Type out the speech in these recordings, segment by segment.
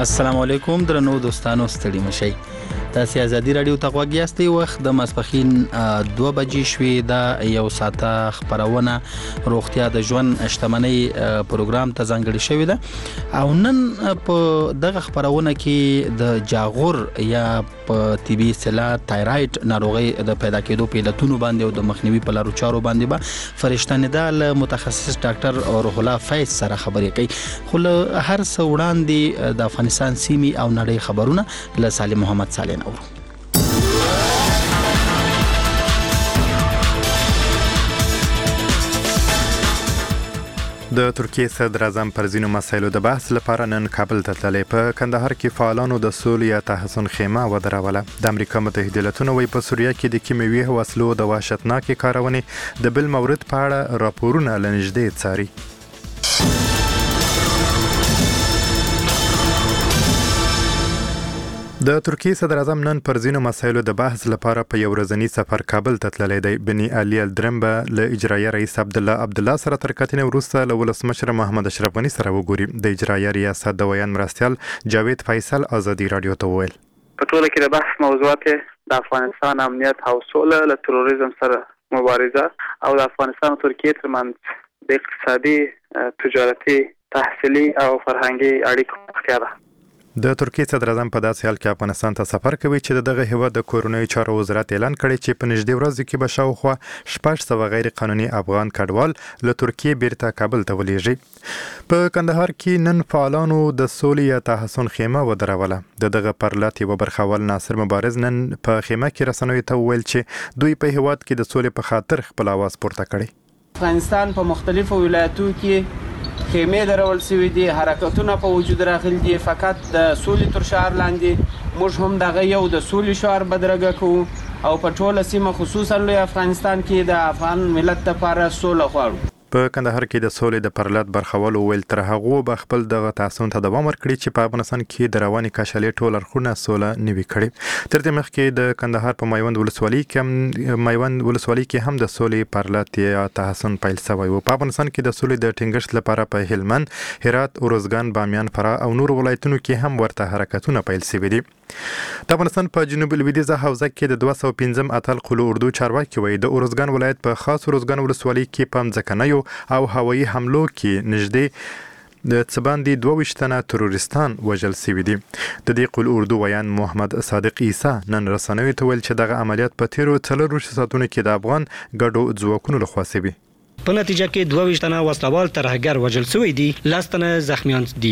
السلام علیکم درنو دوستانو ستړي مشئ. تاسو ازادي رادیو ته غوږ یاستئ. وخت د ماسپخین 2 بجې شوې. دا یو ساعته خبرونه روغتیا د ژوند شتمنۍ پروګرام ته ځانګړي شوې ده او نن په دغه خبرونه کې د جاغور یا په طبي اصطلاح تایرايډ ناروغي د پیدا کېدو په علتونو باندې او د مخنیوي په لارو چارو باندې به فرشته ندا متخصص ډاکټر روح الله فیض سره خبرې کوي. خو هر څه وړاندې د افغانستان سیمې او نړۍ خبرونه له سالم محمد صالح نورو. د ترکیه صدر اعظم پر ځینو مسایلو د بحث لپاره نن کابل ته تللی. په کندهار کې فعالانو د سولې یا تحسن خیمه ودروله. د امریکا متحده ایالاتونو وایي په سوریه کې د کیمیاوي وسلو د وحشتناکې کارونې د بل مورد په اړه راپورونه له نږدې څاري. د ترکیه صدر اعظم نن پر ځینو مسایلو د بحث لپاره په یو ورځنی سفر کابل ته تللی دی. بني علي الدرم به له اجرایه رئیس عبدالله سره تر کتنې وروسته له ولسمشر محمد اشرف غني سره وګوري. د اجرایه ریاست د ویان مرستیال جاوید فیصل ازادي رادیو ته وویل په ټوله کې د بحث موضوعات د افغانستان امنیت او سوله، له تروریزم سره مبارزه او د افغانستان او ترکیه ترمنځ د اقتصادي، تجارتي، تحصیلي او فرهنګي اړیکو پراختیا ده. د ترکیه صدر اعظم په داسې حال کې افغانستان ته سفر کوي چې دغه هیواد د کورنیو چارو وزارت اعلان کړی چې په نږدې ورځو کې به شاوخوا 600 غیر قانوني افغان کډوال له ترکیه بیرته کابل ته ولېږي. په کندهار کې نن فعالانو د سولې یا تحسن خیمه ودروله. دغه پرلات یو برخوال ناصر مبارز نن په خیمه کې رسنیو ته وویل چې دوی په هیواد کې د سولې په خاطر خپل आवाज پورته کړي. افغانستان په مختلفو ولایتو کې خیمه درول شوې دي، حرکتونه په وجود راغلي دي. فقط د سولې تر شعار لاندې موږ هم دغه یو د سولې شعار بدرګه کوو او په ټوله سیمه خصوصا لوی افغانستان کې د افغان ملت لپاره سوله غواړو. په کندهار کې د سولې د پرلات برخوالو ویل تر هغه به خپل دغه تحسن ته دوام ورکړي چې په افغانستان کې د رواني کشالې ټول اړخونه سوله نوي کړي. تر دې مخکې د کندهار په میوند ولسوالۍ کې هم د سولې پرلات یا تحسن پیل شوی و. په افغانستان کې د سولې د ټینګښت لپاره په هلمند، هرات، اروزګان، بامیان، فراه او نور ولایتونو کې هم ورته حرکتونه پیل شوي دي. د افغانستان په جنوب لویدیځه حوزه کې د 205 اتل قلو اردو چارواکي وایي د اروزګان ولایت په خاص اروزګان ولسوالۍ کې په ځمکنیو او هوایي حملو کې نږدې د څباندې 22 تنه تروریستان وژل شوي دي. د دې قلو اردو ویان محمد صادق عیسی نن رسنیو ته ویل چې دغه عملیات په تیرو 4 ساعتونو کې د افغان ګډو ځواکونو لخوا شوي. په نتیجه کې 22 تنه وسلوال ترهګر وژل شوي دي، 10 تنه زخمیان دي.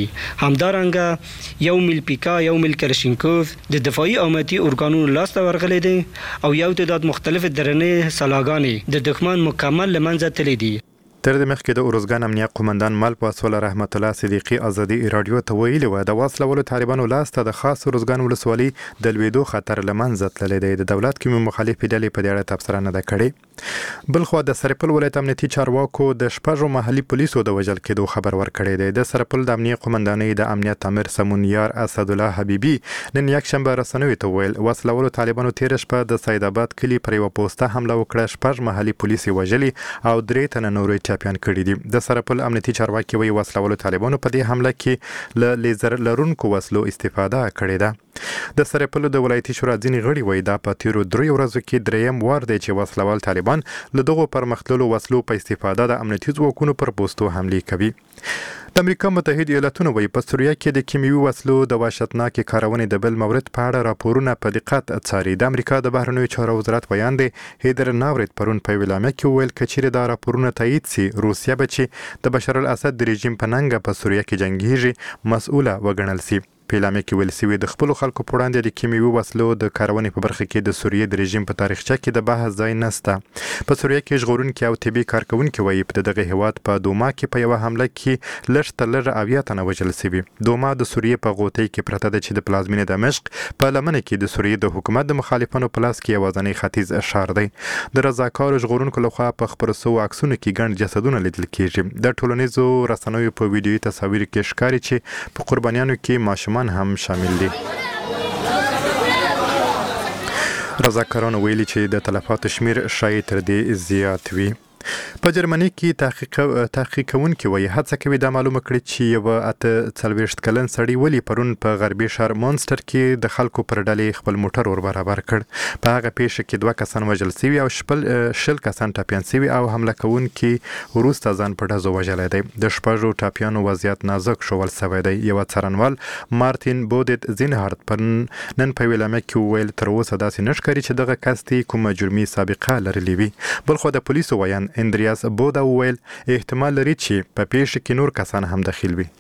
همدارنګه یو میل پیکا، یو میل کرشینکوف د دفاعي امنیتي ارګانونو لاسته ورغلي دي او یو تعداد مختلف درنې سلاګانې د دښمن مکمل لمنځه تللي دي. تر دې مخکې د اروزګان امنیه قومندان مل پاسوال رحمت الله صدیقی ازادي رادیو ته ویلي و د وسلوالو طالبانو لاسته د خاص اروزګان ولسوالۍ د لویدو خطر لمنځه تللی دی. د دولت کې مخالفې ډلې په دې اړه تبصره نه ده کړې. بلخوا د سرپل ولایت امنیتي چارواکو د شپږو محلي پولیسو د وژل کېدو خبر ورکړی دی. د سرپل د امنیه قومندانۍ د امنیت امیر سمونیار اسد الله حبیبي نن یکشنبه رسنیو ته ویل وسلوالو طالبانو تیر شپه د سید آباد کلی پر یو پوسټه حمله وکړه، 6 محلي پولیس وژلي او 3 تنه نور چاپیان کړي دي. د سرپل امنیتي چارواکي وایي وسلوالو طالبانو په دې حمله کې له لیزر لرونکو وسلو استفاده کړې ده. د سرپل د ولایتي شورا ځینې غړي وایي دا په تیرو 3 ورځو کې دریم وار دی چې وسلوال طالبان له دغو پرمختللو وسلو په استفاده د امنیتي ځواکونو پر پوسټو حملې کوي. د امریکا متحده ایالاتونو وایي په سوریه کې د کیمیاوي وسلو د وحشتناکې کارونې د بل مورد په اړه راپورونه په دقت څاري. د امریکا د بهرنیو چارو وزارت ویان دی هیدر ناورت پرون په ویلامه کې ویل کچېرې دا راپورونه تایید سي روسیه به چې د بشار الاسد د رژیم په ننګه په سوریه کې جنگیږي مسؤله وګڼل سي. په اعلامیه کې ویل شوي د خپلو خلکو په وړاندې د کیمیاوي وسلو د کارونې په برخه کې د سوریې د رژیم په تاریخچه کې د بحث ځای نشته. په سوریه کې ژغورونکي او طبي کارکونکي وایي په دغه هیواد په دوما کې په یوه حمله کې لږ تر لږه 70 تنه وژل شوي. دوما د سوریې په غوټۍ کې پرته ده چې د پلازمینې دمشق په لمنه کې د سوریې د حکومت د مخالفانو په لاس کې یوازینی ختیځ ښار دی. د رضاکارو ژغورونکو لخوا په خپرو شوو عکسونو کې ګڼ جسدونه لیدل کېږي. د ټولنیزو رسنیو په ویډیويي تصاویر کې ښکاري چې په قربانیانو کې ماشومان هم شامل دي. رضاکارانو ویلي چې د تلفاتو شمیر شاید تر دې زیات وي. په جرمني کې تحقیق کوونکي وایي هڅه کوي دا معلومه کړي چې یو 40 کلن سړی ولی پرون په غربي ښار مونستر کې د خلکو پر ډلې خپل موټر ور برابر کړ. په هغه پیښه کې 2 کسان وژل شوي او شل کسان ټاپیان شوي او حمله کوونکي وروسته ځان په ډزو وژلی دی. د شپږو ټاپیانو وضعیت نازک شول شوی دی. یو څارنوال مارتین بودت زینهارت پر نن په ویلامه کې وویل تر اوسه داسې نه ښکاري چې دغه کس کومه جرمي سابقه لرلې وي. بلخو د پولیسو ویان اندریاس بودا وویل احتمال لري چې په پیښه کې نور کسان هم دخیل وي.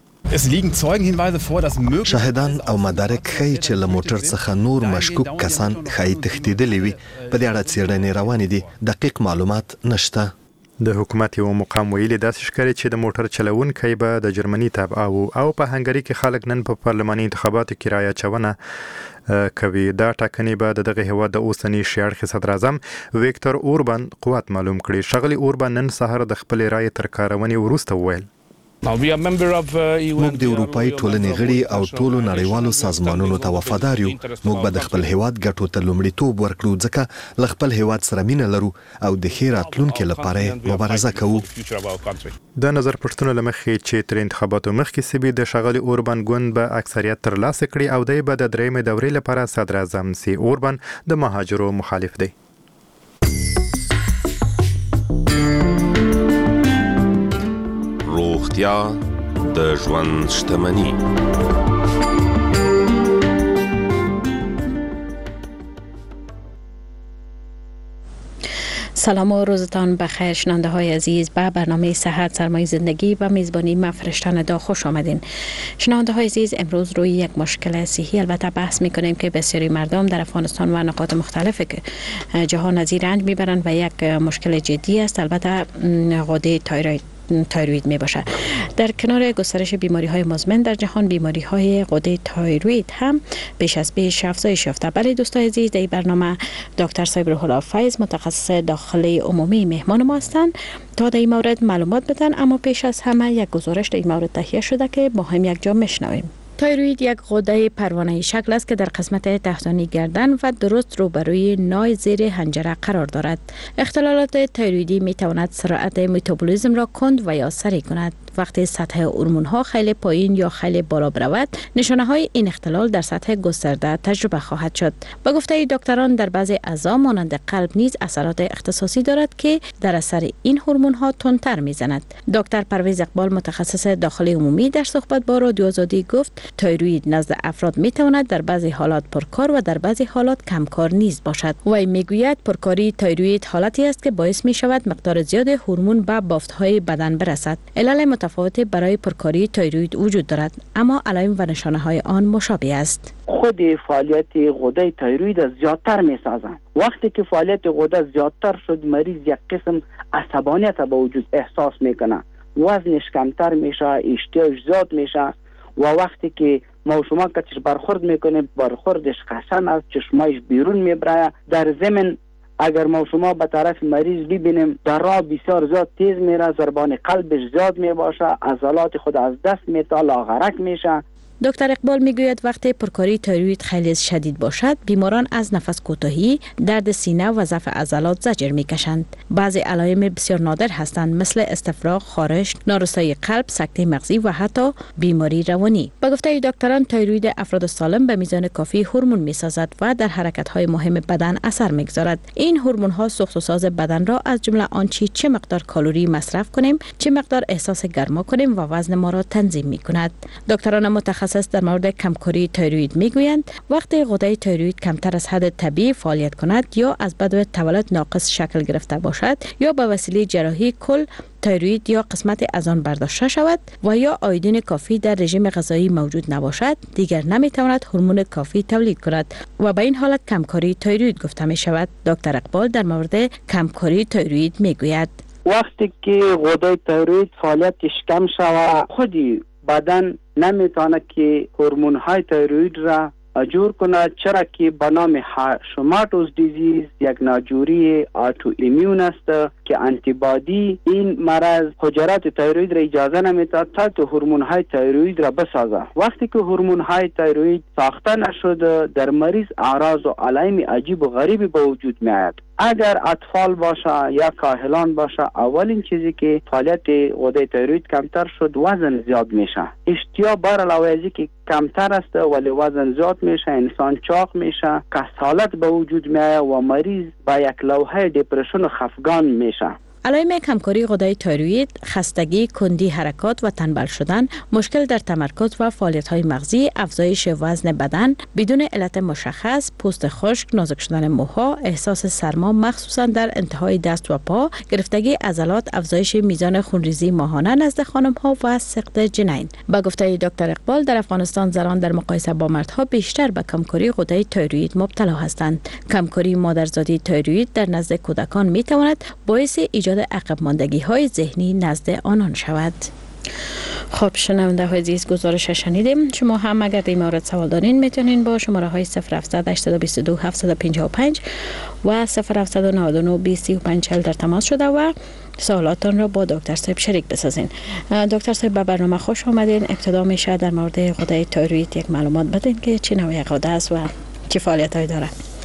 شاهدان او مدارک ښیي چې له موټر څخه نور مشکوک کسان ښایي تښتېدلي وي. په دې اړه څېړنې روانې دي. دقیق معلومات نشته. د حکومت یو مقام ویلي داسې ښکاري چې د موټر چلوونکی به د جرمني تابع او په هنګري کې خلک نن په پارلماني انتخاباتو کې رایه اچونه کوي. دا ټاکنې به دغه هیواد د اوسنی شیاړخي صدر اعظم ویکتور اوربان قوت معلوم کړي. شغلی اوربان نن سهار د خپل رایې تر کارونې وروسته وویل موږ د اروپאי ټولنې غړي او ټولو نړیوالو سازمانونو ته وفادار یو. موږ به د خپل هیواد ګټو ته لومړیتوب ورکړو ځکه له خپل هیواد سره مینه لرو او د ښې راتلونکي لپاره مبارزه کوو. د نظر پښتنو لمخې چې تر انتخاباتو مخکې سبي د شغلی اوربان ګوند به اکثریت ترلاسه کړي او دی به د درېیمې دورې لپاره صدر اعظم سي. اوربان د مهاجرو مخالف دی. روغتیا د ژوند شتمني. سلام و روزتان بخیر شنونده های عزیز به برنامه صحت سرمایه زندگی و میزبانی من فرشتن دا خوش آمدین. شنونده های عزیز امروز روی یک مشکل صحی البته بحث میکنیم که بسیاری مردم در افغانستان و نقاط مختلف جهان از این رنج میبرند و یک مشکل جدی است. البته غده تایروید می باشد. در کنار گسترش بیماری های مزمن در جهان بیماری های غده تایروید هم بیش از پیش افزایش یافته. برای دوستان عزیز در این برنامه دکتر صاحب روح الله فیض متخصص داخلی عمومی مهمان ما هستند تا در این مورد معلومات بدن. اما پیش از همه یک گزارش در این مورد تهیه شده که با هم یک جا میشنویم. تایروید یک غده پروانه‌ای شکل است که در قسمت تحتانی گردن و درست روبروی نای زیر حنجره قرار دارد. اختلالات تایرویدی می تواند سرعت متابولیسم را کند و یا سریع کند. وقتی سطح هورمون ها خیلی پایین یا خیلی بالا برود، نشانه های این اختلال در سطح گسترده تجربه خواهد شد. به گفته دکتران در بعضی اعضا مانند قلب نیز اثرات اختصاصی دارد که در اثر این هورمون ها تندتر میزند. دکتر پرویز اقبال متخصص داخلی عمومی در صحبت با رادیو آزادی گفت تایروید نزد افراد می تواند در بعضی حالات پرکار و در بعضی حالات کمکار نیز باشد. وی میگوید پرکاری تایروید حالتی است که باعث می شود مقدار زیاد هورمون به بافت‌های بدن برسد. علل متفاوتی برای پرکاری تایروید وجود دارد اما علائم و نشانه‌های آن مشابه است. خود فعالیت غده تایروید زیادتر می سازند. وقتی که فعالیت غده زیادتر شد مریض یک قسم عصبانیت به وجود احساس میکنه. وزنش کمتر میشه، اشتیاقش زیاد میشه و وقتی که شما کچش برخورد میکنه برخوردش خشن است، چشمایش بیرون میبره. در ضمن اگر شما به طرف مریض ببینیم در راه بسیار زیاد تیز میره، ضربان قلبش زیاد میباشه، عضلات خود از دست میتا، لاغرک میشه. دکتر اقبال میگوید وقتی پرکاری تایروید خیلی شدید باشد بیماران از نفس کوتاهی، درد سینه و ضعف عضلات زجر میکشند. بعضی علائم بسیار نادر هستند مثل استفراغ، خارش، نارسایی قلب، سکته مغزی و حتی بیماری روانی. به گفته دکتران تایروید افراد سالم به میزان کافی هورمون میسازد و در حرکت‌های مهم بدن اثر میگذارد. این هورمون‌ها سوخت و ساز بدن را از جمله آنچه چه مقدار کالری مصرف کنیم، چه مقدار احساس گرما کنیم و وزن ما را تنظیم میکند. دکتران متخصص در مورد کمکاری تایروید میگویند وقتی غده تایروید کمتر از حد طبیعی فعالیت کند یا از بدو تولد ناقص شکل گرفته باشد یا به وسیله جراحی کل تایروید یا قسمت از آن برداشته شود و یا آیودین کافی در رژیم غذایی موجود نباشد دیگر نمیتواند هورمون کافی تولید کند و به این حالت کمکاری تایروید گفته می شود. دکتر اقبال در مورد کمکاری تایروید میگوید وقتی که غده تایروید فعالیتش کم شود خودی بدن نمیتونه که هورمون های تایروید را جور کنه، چرا که به نام هاشیموتوز دیزیز یک ناجوری آتو ایمیون است که آنتیبادی این مرض حجرات تایروید را اجازه نمیداد تا هورمون های تایروید را بسازه. وقتی که هورمون های تایروید ساخته نشده در مریض اعراض و علائم عجیب و غریبی به وجود می آید. اگر اطفال باشه یا کاهلان باشه، اولین چیزی که فعالیت غده تایروید کمتر شد وزن زیاد میشه. اشتها بر علاوه از که کمتر است ولی وزن زیاد میشه، انسان چاق میشه، کسالت به وجود میاد و مریض با یک لوحه دپرشن و خفگان میشه. علائم کمکاری غده تایروید، خستگی، کندی حرکات و تنبل شدن، مشکل در تمرکز و فعالیت‌های مغزی، افزایش وزن بدن بدون علت مشخص، پوست خشک، نازک شدن موها، احساس سرما مخصوصا در انتهای دست و پا، گرفتگی عضلات، افزایش میزان خونریزی ماهانه نزد خانم‌ها و سقط جنین. با گفته دکتر اقبال، در افغانستان زنان در مقایسه با مردها بیشتر به کمکاری غده تایروید مبتلا هستند. کمکاری مادرزادی تایروید در نزد کودکان می‌تواند باعث ایجاد عقب ماندگی های ذهنی نزد آنان شود. خب شنونده های عزیز، گزارش شنیدیم. شما هم اگر در این مورد سوال دارین میتونین با شماره های 0700 822 755 و 0799 2035 در تماس شده و سوالاتون را با دکتر صاحب شریک بسازین. دکتر صاحب به برنامه خوش آمدین. ابتدا میشه در مورد غده تایروید یک معلومات بدین که چه نوع غده است و چه فعالیت‌هایی داره.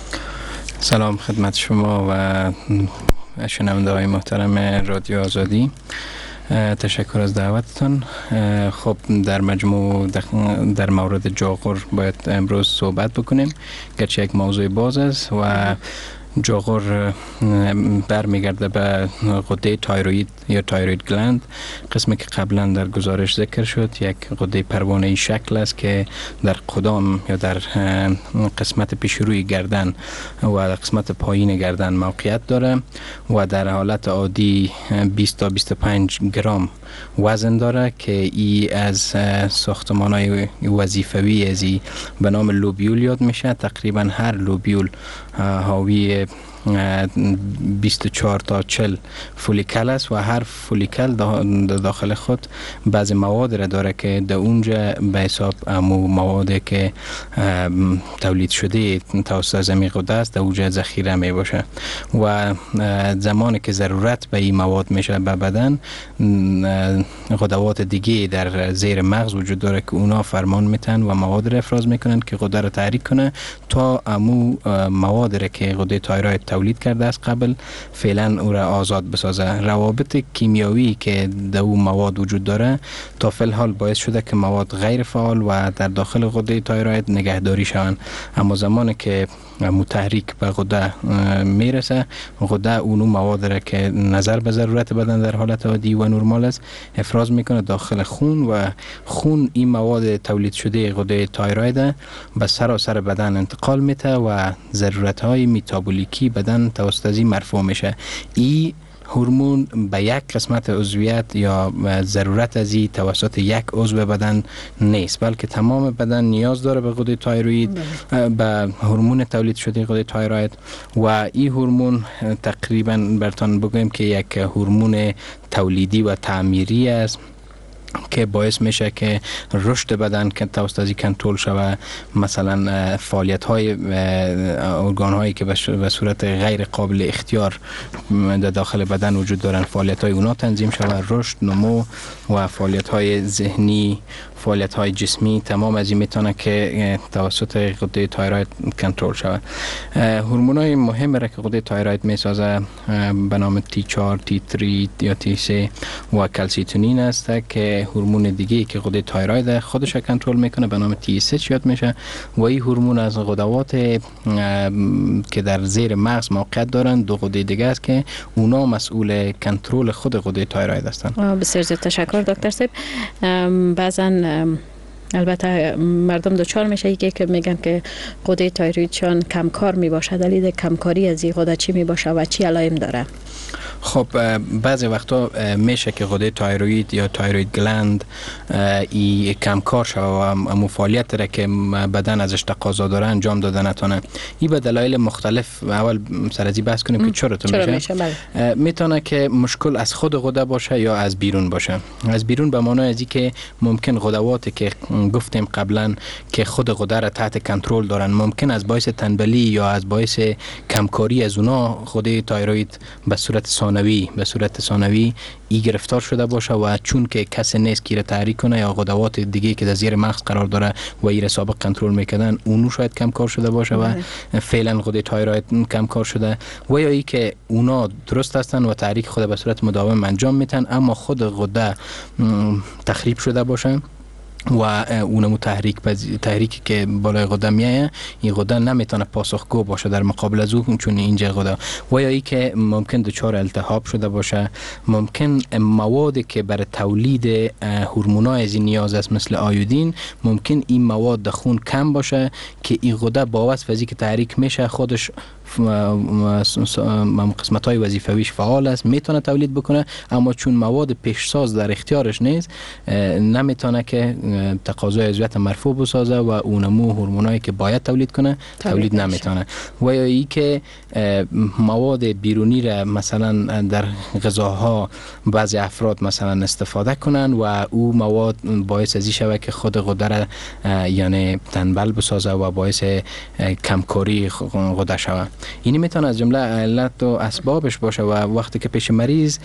سلام خدمت شما و شنونده های محترم رادیو آزادی. تشکر از دعوتتان. خب در مجموع در مورد جاغور باید امروز صحبت بکنیم، گرچه یک موضوع باز است و جاغور برمیگرده به غده تایروید یا تایروید گلند، قسمی که قبلا در گزارش ذکر شد. یک غده پروانه‌ای شکل است که در قدام یا در قسمت پیشروی گردن و قسمت پایین گردن موقعیت داره و در حالت عادی 20 تا 25 گرم وزن داره که ای از ساختمان‌های وظیفوی ازی به نام لوبیول یاد میشه. تقریبا هر لوبیول حاوی 24 تا 40 فولیکل است و هر فولیکل داخل خود بعضی مواد را داره که در اونجا به حساب موادی که تولید شده توسط زمین غده است در اونجا ذخیره می باشه و زمانی که ضرورت به این مواد میشه به بدن، غدوات دیگه در زیر مغز وجود داره که اونا فرمان میتن و مواد را افراز میکنن که غده را تحریک کنه تا امو مواد را که غده تایروید تولید کرده است قبل فعلا او را آزاد بسازه. روابط کیمیایی که در او مواد وجود داره تا فی الحال باعث شده که مواد غیر فعال و در داخل غده تایروید نگهداری شوند، اما زمانی که متحرک به غده میرسه، غده اونو مواد را که نظر به ضرورت بدن در حالت عادی و نرمال است افراز میکنه داخل خون و خون این مواد تولید شده غده تایروید به سراسر بدن انتقال میده و ضرورت های متابولیکی بدن توسط از این مرفوع میشه. این هورمون به یک قسمت عضویت یا ضرورت از این توسط یک عضو بدن نیست، بلکه تمام بدن نیاز داره به غده تایروید، به هورمون تولید شده غده تایروید و این هورمون تقریبا برتان بگویم که یک هورمون تولیدی و تعمیری است که باعث میشه که رشد بدن که توسط از کنترل شود. مثلا فعالیت های ارگان هایی که به صورت غیر قابل اختیار در داخل بدن وجود دارن، فعالیت های اونا تنظیم شود، رشد، نمو و فعالیت های ذهنی، فعالیت های جسمی، تمام از این میتونه که توسط غده تایروید کنترل شود. هورمون های مهم را که غده تایروید میسازه به نام T4, T3 یا T3 و کلسیتونین است که هورمون دیگه که غده تایروید خودش کنترل میکنه به نام TSH یاد میشه و این هورمون از غدوات که در زیر مغز موقعیت دارن دو غده دیگه است که اونا مسئول کنترل خود غده تایروید هستند. بسیار زیاد تشکر دکتر صاحب. بعضن البته مردم دوچار میشه که میگن که غده تایرویدشان کمکار میباشه، دلیل کمکاری از این غده چی میباشه و چی علائم داره؟ خب بعضی وقتا میشه که غده تایروید یا تایروید گلند ای کمکار شود و امو فعالیت را که بدن ازش تقاضا داره انجام داده نتونه. این به دلایل مختلف اول سر از این بحث کنیم که چرا میشه. میتونه که مشکل از خود غده باشه یا از بیرون باشه. از بیرون به معنای ازی که ممکن غدواتی که گفتیم قبلا که خود غده را تحت کنترل دارن ممکن از باعث تنبلی یا از باعث کمکاری از اونا غده تایروید به صورت ثانویه ثانوی به صورت ثانوی ای گرفتار شده باشه و چون که کسی نیست که تحریک کنه یا غدوات دیگه که در زیر مغز قرار داره و ای سابق کنترل میکردن اونو شاید کم کار شده باشه و فعلا غده تایروید کم کار شده و یا ای که اونا درست هستن و تحریک خود به صورت مداوم انجام میتن اما خود غده تخریب شده باشه و اونمو تحریکی که بالای غده میایه این غده نمیتونه پاسخگو باشه در مقابل از اون چون اینجا غده و یا ای که ممکن دچار التهاب شده باشه ممکن موادی که برای تولید هورمونای از نیاز است مثل آیودین ممکن این مواد در خون کم باشه که این غده با واسطه از اینکه تحریک میشه خودش قسمت های وظیفویش فعال است میتونه تولید بکنه اما چون مواد پیشساز در اختیارش نیست نمیتونه که تقاضای عضویت مرفوع بسازه و اونمو هورمونایی که باید تولید کنه تولید نمیتونه و یا ای که مواد بیرونی را مثلا در غذاها بعضی افراد مثلا استفاده کنن و او مواد باعث ازی شود که خود غده را یعنی تنبل بسازه و باعث کمکاری غده شود. اینی میتونه از جمله علت و اسبابش باشه و وقتی که پیش مریض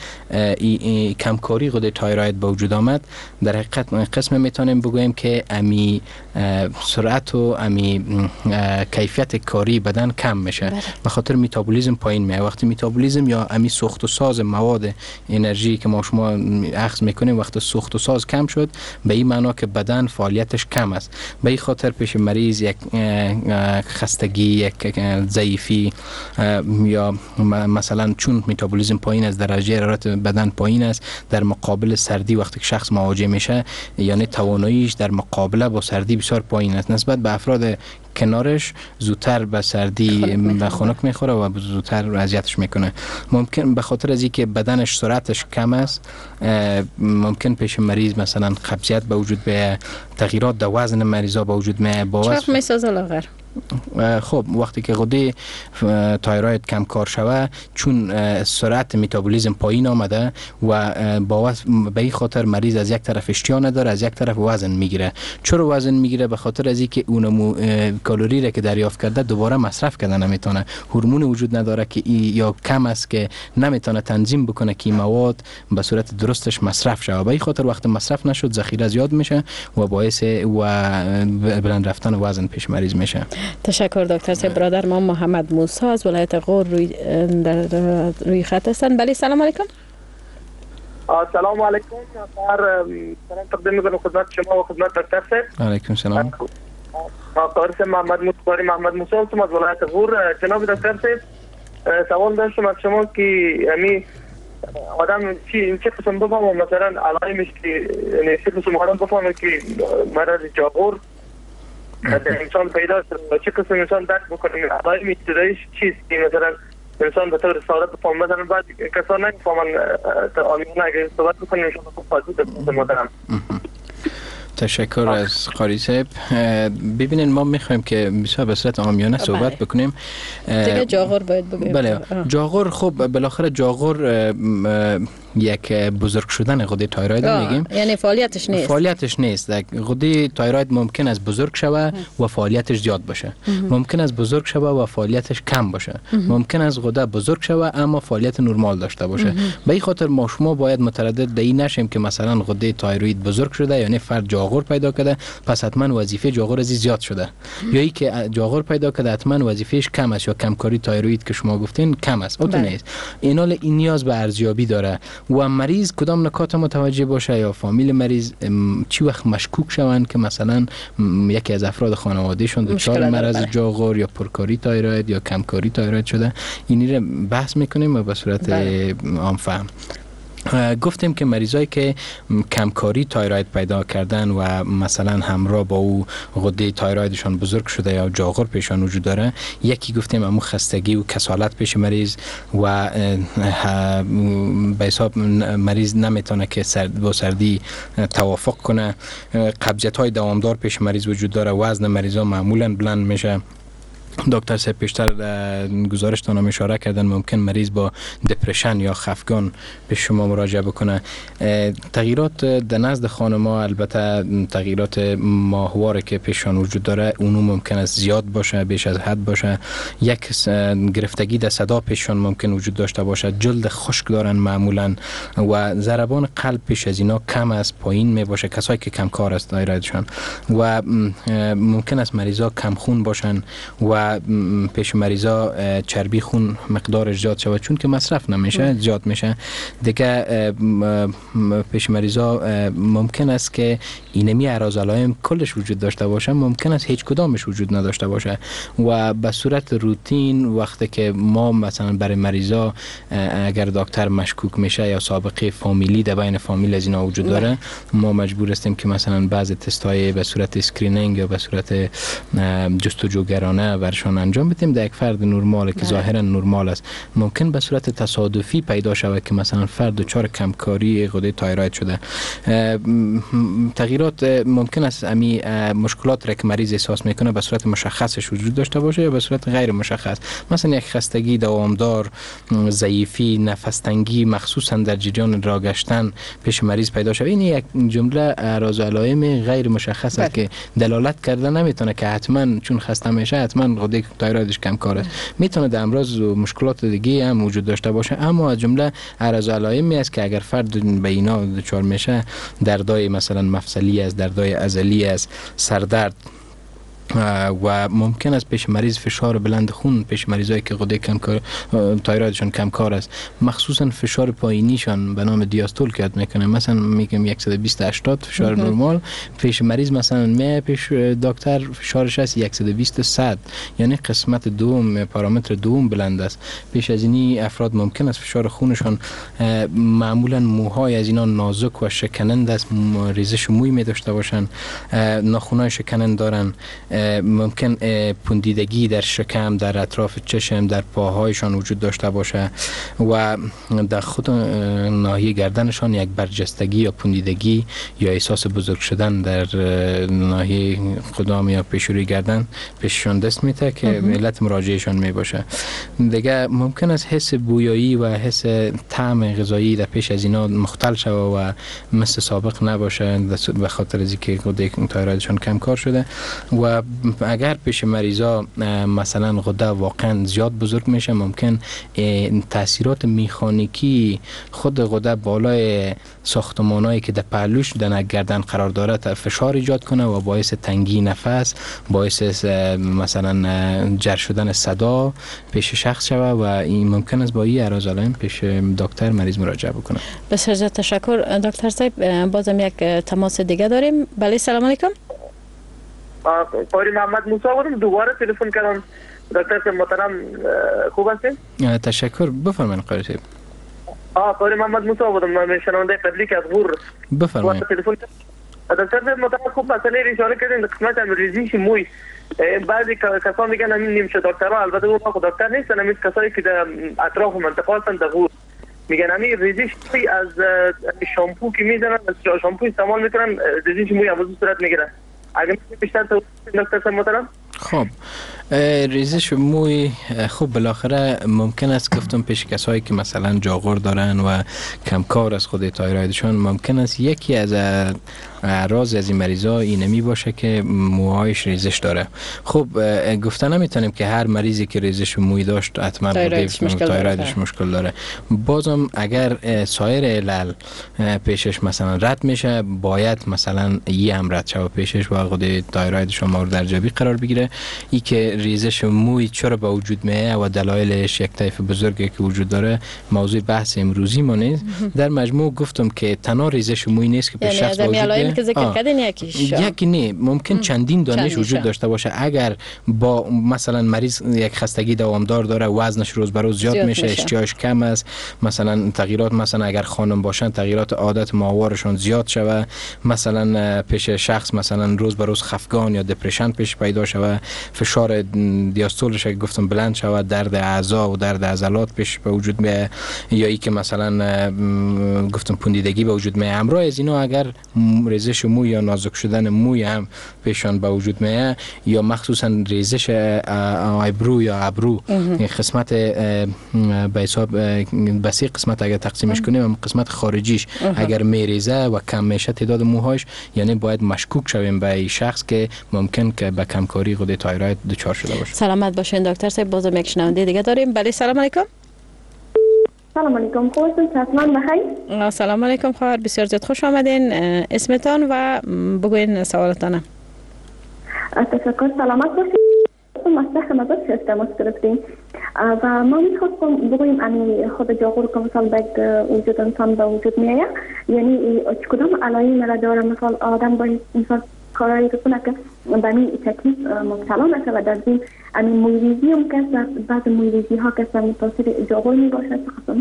کمکاری غده تایروید به وجود آمد در حقیقت قسم میتونیم بگوییم که امی سرعت و امی کیفیت کاری بدن کم میشه به خاطر متابولیسم پایین میاد. وقتی متابولیسم یا امی سوخت و ساز مواد انرژی که ما شما اخذ میکنیم وقتی سوخت و ساز کم شد به این معنا که بدن فعالیتش کم است. به این خاطر پیش مریض یک خستگی یک ضعیفی یا مثلا چون متابولیسم پایین است درجه حرارت بدن پایین است در مقابل سردی وقتی که شخص مواجه میشه یعنی تواناییش در مقابله با سردی بسیار پایین است نسبت به افراد کنارش زودتر به سردی به خنک میخوره و زودتر اذیتش میکنه. ممکن به خاطر از اینکه بدنش سرعتش کم است ممکن پیش مریض مثلا قبضیت به وجود بیاید تغییرات در وزن مریضا به وجود میاد چاق میسازه لاغر. خب وقتی که غده تایروید کم کار شوه چون سرعت متابولیسم پایین آمده و به این خاطر مریض از یک طرف اشتها نداره از یک طرف وزن میگیره. چرا وزن میگیره؟ به خاطر از اینکه اونمو کالری را که دریافت کرده دوباره مصرف کرده نمیتونه. هورمون وجود نداره که یا کم است که نمیتونه تنظیم بکنه که مواد به صورت درستش مصرف شه. به این خاطر وقتی مصرف نشد ذخیره زیاد میشه و باعث بلند رفتن وزن پیش مریض میشه. تشکر دکتر صاحب. برادر ما محمد موسی از ولایت غور روی خط هستند. بله سلام علیکم. سلام علیکم. سلام تقدیم میکنم خدمت شما و خدمت دکتر صاحب. علیکم سلام. طارق محمد موسی هستم از ولایت غور. جناب دکتر صاحب سوال داشتم از شما که یعنی آدم چه قسم بفهمه مثلا علائمش که یعنی چه قسم آدم بفهمه که مرض جاغور در انسان پیدا شد چه قسم انسان درک بکنه علائم ابتداییش چیست که مثلا انسان به طور ساده بفهمه مثلا بعد کسان نمیفهمن تا آمیانه اگر صحبت بکنیم انشاءالله خوب خواهد بود محترم. تشکر از قاری صاحب. ببینید ما میخوایم که بسیار به صورت عامیانه صحبت بکنیم. دیگه جاغور باید بگیم. بله جاغور خب بالاخره جاغور یک بزرگ شدن غده تایروید میگیم یعنی فعالیتش نیست. غده تایروید ممکن است بزرگ شوه و فعالیتش زیاد باشه ممکن است بزرگ شوه و فعالیتش کم باشه ممکن است غده بزرگ شوه اما فعالیت نرمال داشته باشه. به این خاطر ما شما باید متردد در این نشیم که مثلا غده تایروید بزرگ شده یعنی فرد جاغور پیدا کرده پس حتما وظیفه جاغور از زیاد شده یا ای که جاغور پیدا کرده حتما وظیفهش کم است یا کمکاری تایروید که شما گفتین کم است. اون نیست. این نیاز به ارزیابی داره و مریض کدام نکات متوجه باشه یا فامیل مریض چی وقت مشکوک شوند که مثلا یکی از افراد خانوادهشون دچار مرض جاغور یا پرکاری تایروید یا کمکاری تایروید شده اینی رو بحث میکنیم و به صورت عام فهم. گفتیم که مریضایی که کمکاری تایروید پیدا کردن و مثلا همراه با او غده تایرویدشان بزرگ شده یا جاغور پیشان وجود داره یکی گفتیم امو خستگی و کسالت پیش مریض و به حساب مریض نمیتونه که با سردی توافق کنه. قبضیت های دوامدار پیش مریض وجود داره. وزن مریضا معمولا بلند میشه دکتر صاحب پیشتر گزارشتان هم اشاره کردن ممکن مریض با دپرشن یا خفگان به شما مراجعه بکنه. تغییرات در نزد خانم‌ها البته تغییرات ماهواره که پیششان وجود داره اونو ممکن است زیاد باشه، بیش از حد باشه. یک گرفتگی در صدا پیششان ممکن وجود داشته باشه، جلد خشک دارن معمولا و ضربان قلب پیش از اینا کم است، پایین می باشه، کسایی که کم کار است دایرهشان و ممکن است مریضا کم خون باشن و پیش مریضا چربی خون مقدارش زیاد شود چون که مصرف نمیشه زیاد میشه دیگه. پیش مریضا ممکن است که اینمی اعراض علائم کلش وجود داشته باشه، ممکن است هیچ کدامش وجود نداشته باشه و به صورت روتین وقتی که ما مثلا برای مریضا اگر دکتر مشکوک میشه یا سابقه فامیلی در بین فامیل از اینا وجود داره ما مجبور هستیم که مثلا بعضی تست‌های به صورت اسکرینینگ یا به صورت جستجوگرانه برشان انجام بدیم. در یک فرد نرمال که ظاهرا نرمال است ممکن به صورت تصادفی پیدا شود که مثلا فرد دچار کمکاری غده تایروید شده. تغییرات ممکن است امی مشکلات را که مریض احساس میکنه به صورت مشخصش وجود داشته باشه یا به صورت غیر مشخص، مثلا یک خستگی دوامدار، ضعیفی، نفس تنگی مخصوصا در جریان راه گشتن پیش مریض پیدا شود. این یک جمله اعراض علائم غیر مشخص است که دلالت کرده نمیتونه که حتما چون خسته میشه حتما غده تایرویدش کم کار است. میتونه در امراض و مشکلات دیگه هم وجود داشته باشه، اما از جمله اعراض علائمی است که اگر فرد به اینا دچار میشه دردای مثلا مفصلی است، دردای عضلی است، سردرد و ممکن است پیش مریض فشار بلند خون پیش مریضایی که غده کم کار تایرویدشون کم کار است، مخصوصا فشار پایینیشان به نام دیاستول که میکنه، مثلا میگم 120/80 فشار نرمال پیش مریض مثلا می پیش دکتر فشارش است 120/100 یعنی قسمت دوم پارامتر دوم بلند است. پیش از اینی افراد ممکن است فشار خونشان معمولا موهای از اینا نازک و شکننده است، ریزش موی می داشته باشن، ناخنای شکننده دارن، ممکن پوندیدگی در شکم، در اطراف چشم، در پاهایشان وجود داشته باشه و در خود ناحیه گردنشان یک برجستگی یا پوندیدگی یا احساس بزرگ شدن در ناحیه قدام یا پیشوری گردن پیششان دست میده که علت مراجعهشان می باشه. دیگه ممکن است حس بویایی و حس طعم غذایی در پیش از اینا مختل شده و مثل سابق نباشه به خاطر از اینکه غده تایرویدشان کم کار شده. و اگر پیش مریضا مثلا غده واقعا زیاد بزرگ میشه ممکن تاثیرات میخانیکی خود غده بالای ساختمانایی که در پهلوش در گردن قرار داره فشار ایجاد کنه و باعث تنگی نفس، باعث مثلا جر شدن صدا پیش شخص شوه و این ممکن است با این اعراض علائم پیش دکتر مریض مراجعه بکنه. بسیار زیاد تشکر دکتر صاحب. بازم یک تماس دیگه داریم. بله سلام علیکم. قاری محمد موسی بودم، دوباره تلفن کردم. دکتر صاحب محترم خوب هستین؟ تشکر. بفرمایید قاری صاحب. قاری محمد موسی بودم، من شنونده قبلی که از غور بفرمایید. تلفن کردم. دکتر صاحب محترم خوب مسئله اشاره کردین قسمت ریزش موی. بعضی کسان میگن همین نمیشه دکترها، البته اون دکتر نیستن، همین کسایی که در اطراف منطقه هستن در غور میگن همین ریزش موی از شامپو که میزنن، از شامپو استعمال میکنن ریزش موی از صورت میگیره. اگر بیشتر تو دکتر صاحب محترم. خب ریزش موی خب بالاخره ممکن است گفتم پیش کسایی که مثلا جاغور دارن و کمکار از خود تایرویدشان ممکن است یکی از اعراض از این مریضا اینمی باشه که موهایش ریزش داره. خب گفتن نمیتونیم که هر مریضی که ریزش موی داشت حتما تایرویدش مشکل داره. بازم اگر سایر علل پیشش مثلا رد میشه باید مثلا یه هم رد شود پیشش و خود تایرویدش مورد ارجحی قرار بگیره. ای که ریزش موی چرا به وجود میاد و دلایلش یک طیف بزرگی که وجود داره موضوع بحث امروزی ما نیست. در مجموع گفتم که تنها ریزش موی نیست که به شخص وجود که ذکر کردین یکی نه ممکن چندین دانش وجود داشته باشه. اگر با مثلا مریض یک خستگی دوامدار داره، وزنش روز به روز زیاد میشه، اشتهاش کم است، مثلا تغییرات مثلا اگر خانم باشن تغییرات عادت ماهوارشون زیاد شوه، مثلا پیش شخص مثلا روز به روز خفگان یا دپرشن پیش پیدا شوه، فشار دیاستولش که گفتم بلند شود، درد اعضا و درد عضلات پیش به وجود میاد، یا ای که مثلا گفتم پوندیدگی به وجود میاد. همراه از اینا اگر ریزش مو یا نازک شدن موی هم پیشان به وجود میاد، یا مخصوصا ریزش آیبرو یا ابرو، قسمت به حساب بسی قسمت اگر تقسیمش کنیم، قسمت خارجیش اگر میریزه و کم میشه تعداد موهاش، یعنی باید مشکوک شویم به شخص که ممکن که به کمکاری غده تایروید دچار شده باشه. سلامت باشین دکتر صاحب. بازم یک شنونده دیگه داریم. بله سلام علیکم. سلام علیکم. خوبتون؟ چطور بخیر؟ سلام علیکم خواهر، بسیار زیاد خوش آمدین. اسمتان و بگوین سوالتان. تشکر. سلامت باشید. مصرح خدمات شما گرفتیم و ما می‌خواستم بگویم ان خود جاغور که مثلا به وجود انسان به وجود میاد، یعنی کدام علائم را داره؟ مثلا آدم باید مثلا کارایی بکنه که به این تکلیف مبتلا نشه و در ضمن همین مویریزی هم که بعض مویریزی ها که تاثیر جاغور میباشه.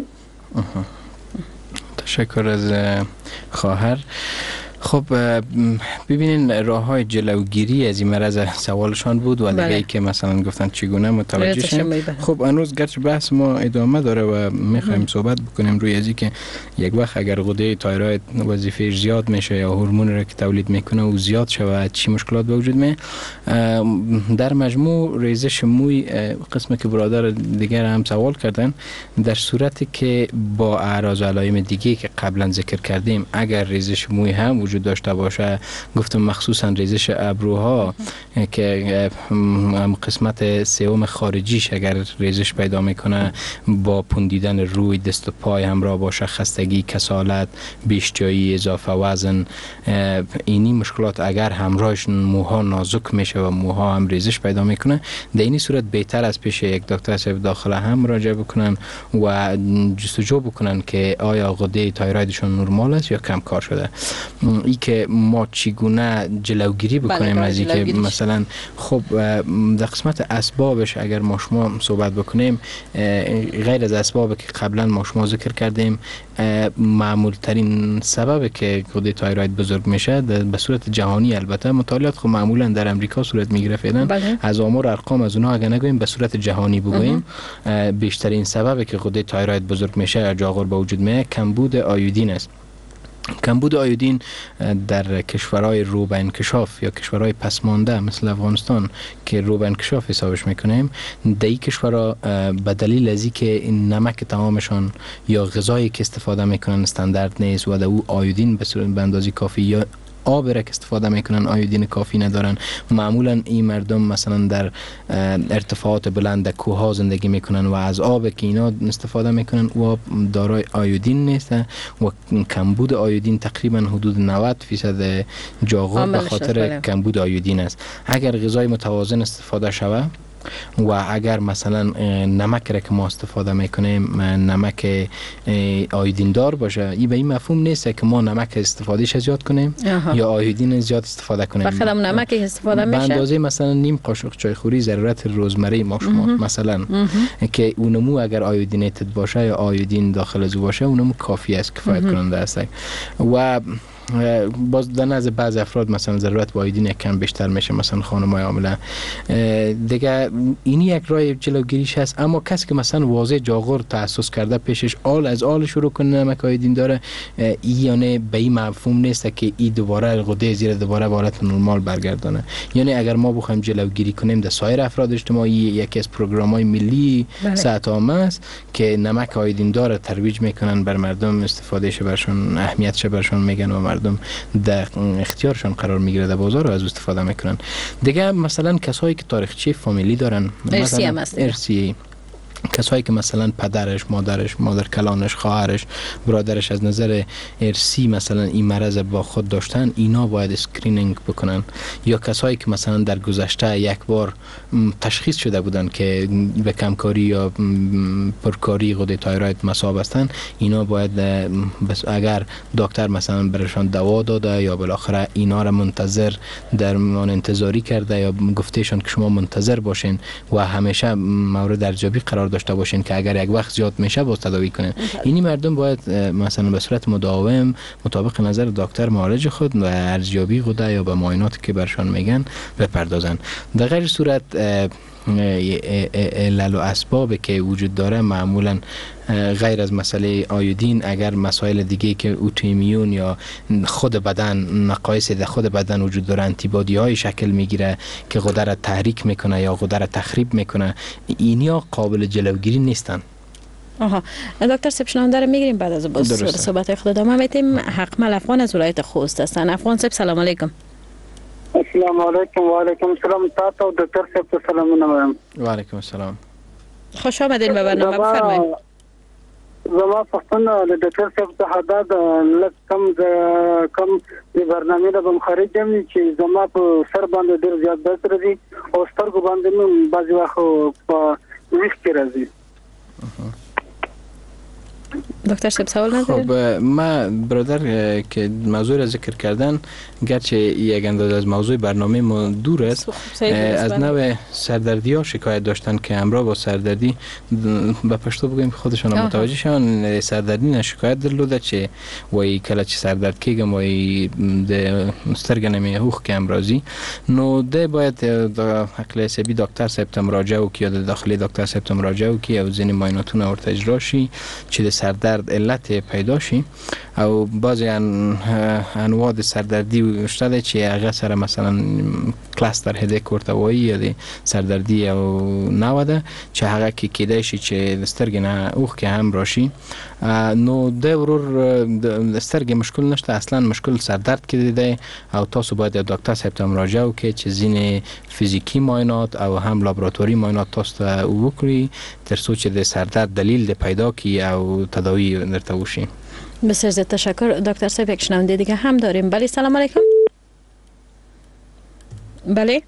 تشکر از خواهر. خب ببینین راه های جلوگیری از این مرض سوالشان بود و دیگه که مثلا گفتن چگونه متوجه شیم. خب هنوز گرچه بحث ما ادامه داره و میخوایم صحبت بکنیم روی ازی که یک وقت اگر غده تایروید وظیفه زیاد میشه یا هورمون را که تولید میکنه و زیاد شود چی مشکلات به وجود میاد. در مجموع ریزش موی قسمی که برادر دیگر هم سوال کردن، در صورتی که با اعراض و علائم دیگه که قبلا ذکر کردیم اگر ریزش موی هم وجود داشته باشه، گفتم مخصوصا ریزش ابروها که قسمت سوم خارجیش اگر ریزش پیدا میکنه، با پوندیدن روی، دست و پای همراه باشه، خستگی، کسالت، بیشجایی، اضافه وزن، اینی مشکلات اگر همراهش موها نازک میشه و موها هم ریزش پیدا میکنه، در این صورت بهتر از پیش یک دکتر صاحب داخله هم مراجعه بکنن و جستجو بکنن که آیا غده تایرویدشون نرمال است یا کم کار شده. ای که ما چگونه جلوگیری بکنیم از اینکه مثلا خب در قسمت اسبابش اگر ما شما صحبت بکنیم، غیر از اسبابی که قبلا ما شما ذکر کردیم، معمول ترین سبب که غده تایروید بزرگ میشه به صورت جهانی، البته مطالعات خب معمولا در امریکا صورت میگیره فعلا، از آمار ارقام از اونها اگر نگویم به صورت جهانی بگویم، بیشترین سبب که غده تایروید بزرگ میشه، جاغور به وجود میاد، کمبود آیودین است. کمبود آیودین در کشورهای رو به انکشاف یا کشورهای پسمانده مثل افغانستان که رو به انکشاف حسابش میکنیم، در این کشورها به دلیل از اینکه نمک تمامشان یا غذایی که استفاده میکنن استاندارد نیست و در او آیودین به اندازه کافی یا آب را که استفاده میکنن آیودین کافی ندارن. معمولا این مردم مثلا در ارتفاعات بلند در کوه ها زندگی میکنن و از آب که اینا استفاده میکنن او آب دارای آیودین نیست و کمبود آیودین تقریبا حدود 90% جاغور به خاطر کمبود آیودین است. اگر غذای متوازن استفاده شود و اگر مثلا نمک را که ما استفاده میکنیم نمک آیودین دار باشه، این به این مفهوم نیست که ما نمک استفادهش زیاد کنیم یا آیودین زیاد استفاده کنیم. بخاطر نمک استفاده میشه به اندازه مثلا نیم قاشق چایخوری ضرورت روزمره ما شما مثلا که اونمو اگر آیودینیتد باشه یا آیودین داخل از باشه اونمو کافی است، کفایت کننده است. و باز در نزد بعض افراد مثلا ضرورت با آیودین کم بیشتر میشه، مثلا خانم‌های حامله دیگه. این یک راه جلوگیریش هست. اما کسی که مثلا واضح جاغور تأسس کرده پیشش از آل شروع کنه نمک آیودین داره، یعنی به این مفهوم نیست که این دوباره غده زیر دوباره به حالت نرمال برگردانه. یعنی اگر ما بخوایم جلوگیری کنیم در سایر افراد اجتماعی، یکی از پروگرام‌های ملی صحت عامه است که نمک آیودین داره ترویج میکنن بر مردم، استفادهش برشون اهمیتش برشون میگن و مردم در اختیارشان قرار میگیره، در بازار رو از استفاده میکنن. دیگه مثلا کسایی که تاریخچه فامیلی دارن، مثلا ارثی، کسایی که مثلا پدرش، مادر کلانش، خواهرش، برادرش از نظر ارثی مثلا این مرض با خود داشتن، اینا باید اسکرینینگ بکنن. یا کسایی که مثلا در گذشته یک بار تشخیص شده بودن که به کمکاری یا پرکاری غده تایروید مصاب هستن، اینا باید اگر دکتر مثلا برشان دوا داده یا بالاخره اینا را منتظر درمان انتظاری کرده یا گفتهشون که شما منتظر باشین و همیشه مورد ارزیابی قرار داشته باشین که اگر یک وقت زیاد میشه باز تداوی کنین. اینی مردم باید مثلا به صورت مداوم مطابق نظر دکتر معالج خود و ارزیابی غده یا به معایناتی که برشان میگن بپردازن. در غیر صورت علل و اسبابی که وجود داره معمولا غیر از مسئله آیودین، اگر مسائل دیگه که اوتوایمیون یا خود بدن نقایص در خود بدن وجود داره، آنتیبادی های شکل میگیره که غده را تحریک میکنه یا غده را تخریب میکنه، اینیا قابل جلوگیری نیستن. آها دکتر صاحب شنونده رو میگیریم بعد از صحبت خود ادامه میدیم. حقمل افغان از ولایت خوست هستن. افغان صاحب سلام علیکم. السلام علیکم و علیکم السلام. تاسو دکتر صاحب سلامونه وایم. و علیکم السلام. خوش آمدین به برنامه، بفرمایید. زما پښتنه د دکتر صاحب ته حدا د کم د برنامه د بم خارجم چې زما په سر باندې ډیر زیات درد راځي او سترګو باندې مې بعضی وخت په ویښ کې راځي. دکتر صاحب سوال نداره؟ خب ما برادر که موضوع را ذکر کردن گرچه یک اندازه از موضوع برنامه ما دور است، از نوع سردردی ها شکایت داشتن که همراه با سردردی به پشتو بگویم خودشان متوجه شون سردردی نه شکایت درلوده چه وای کله چې سردرد کېږم وای د سترګې نه مې هوښ کې هم راځي، نو ده باید د عقل حسابي ډاکټر صاحب ته مراجعه وکړي یا د داخلي ډاکټر صاحب ته مراجعه وکړي او ځینې معایناتونه ورته اجرا شي چې د سردرد علت پیدا شي. او بعضی انواع د سردردی شته چې هغه سره مثلا کلاستر هدیک ورته وایي یا د سردردی او نوع ده چې هغه کې کېدای شي چې د سترګې نه اوښ کې هم راشي. نو د ورور د سترګې مشکل نشته، اصلا مشکل سردرد کې دی او تاسو باید د ډاکټر صاحب ته مراجعه وکړئ چې ځینې فیزیکی معاینات او هم لابراتواري معاینات تاسو ته وکړي تر څو چې د سردرد دلیل د پیدا کی او تداوی درته وشي. بسیار زیاد تشکر. دکتر صاحب یک شنونده دیگه هم داریم. بله سلام علیکم. بله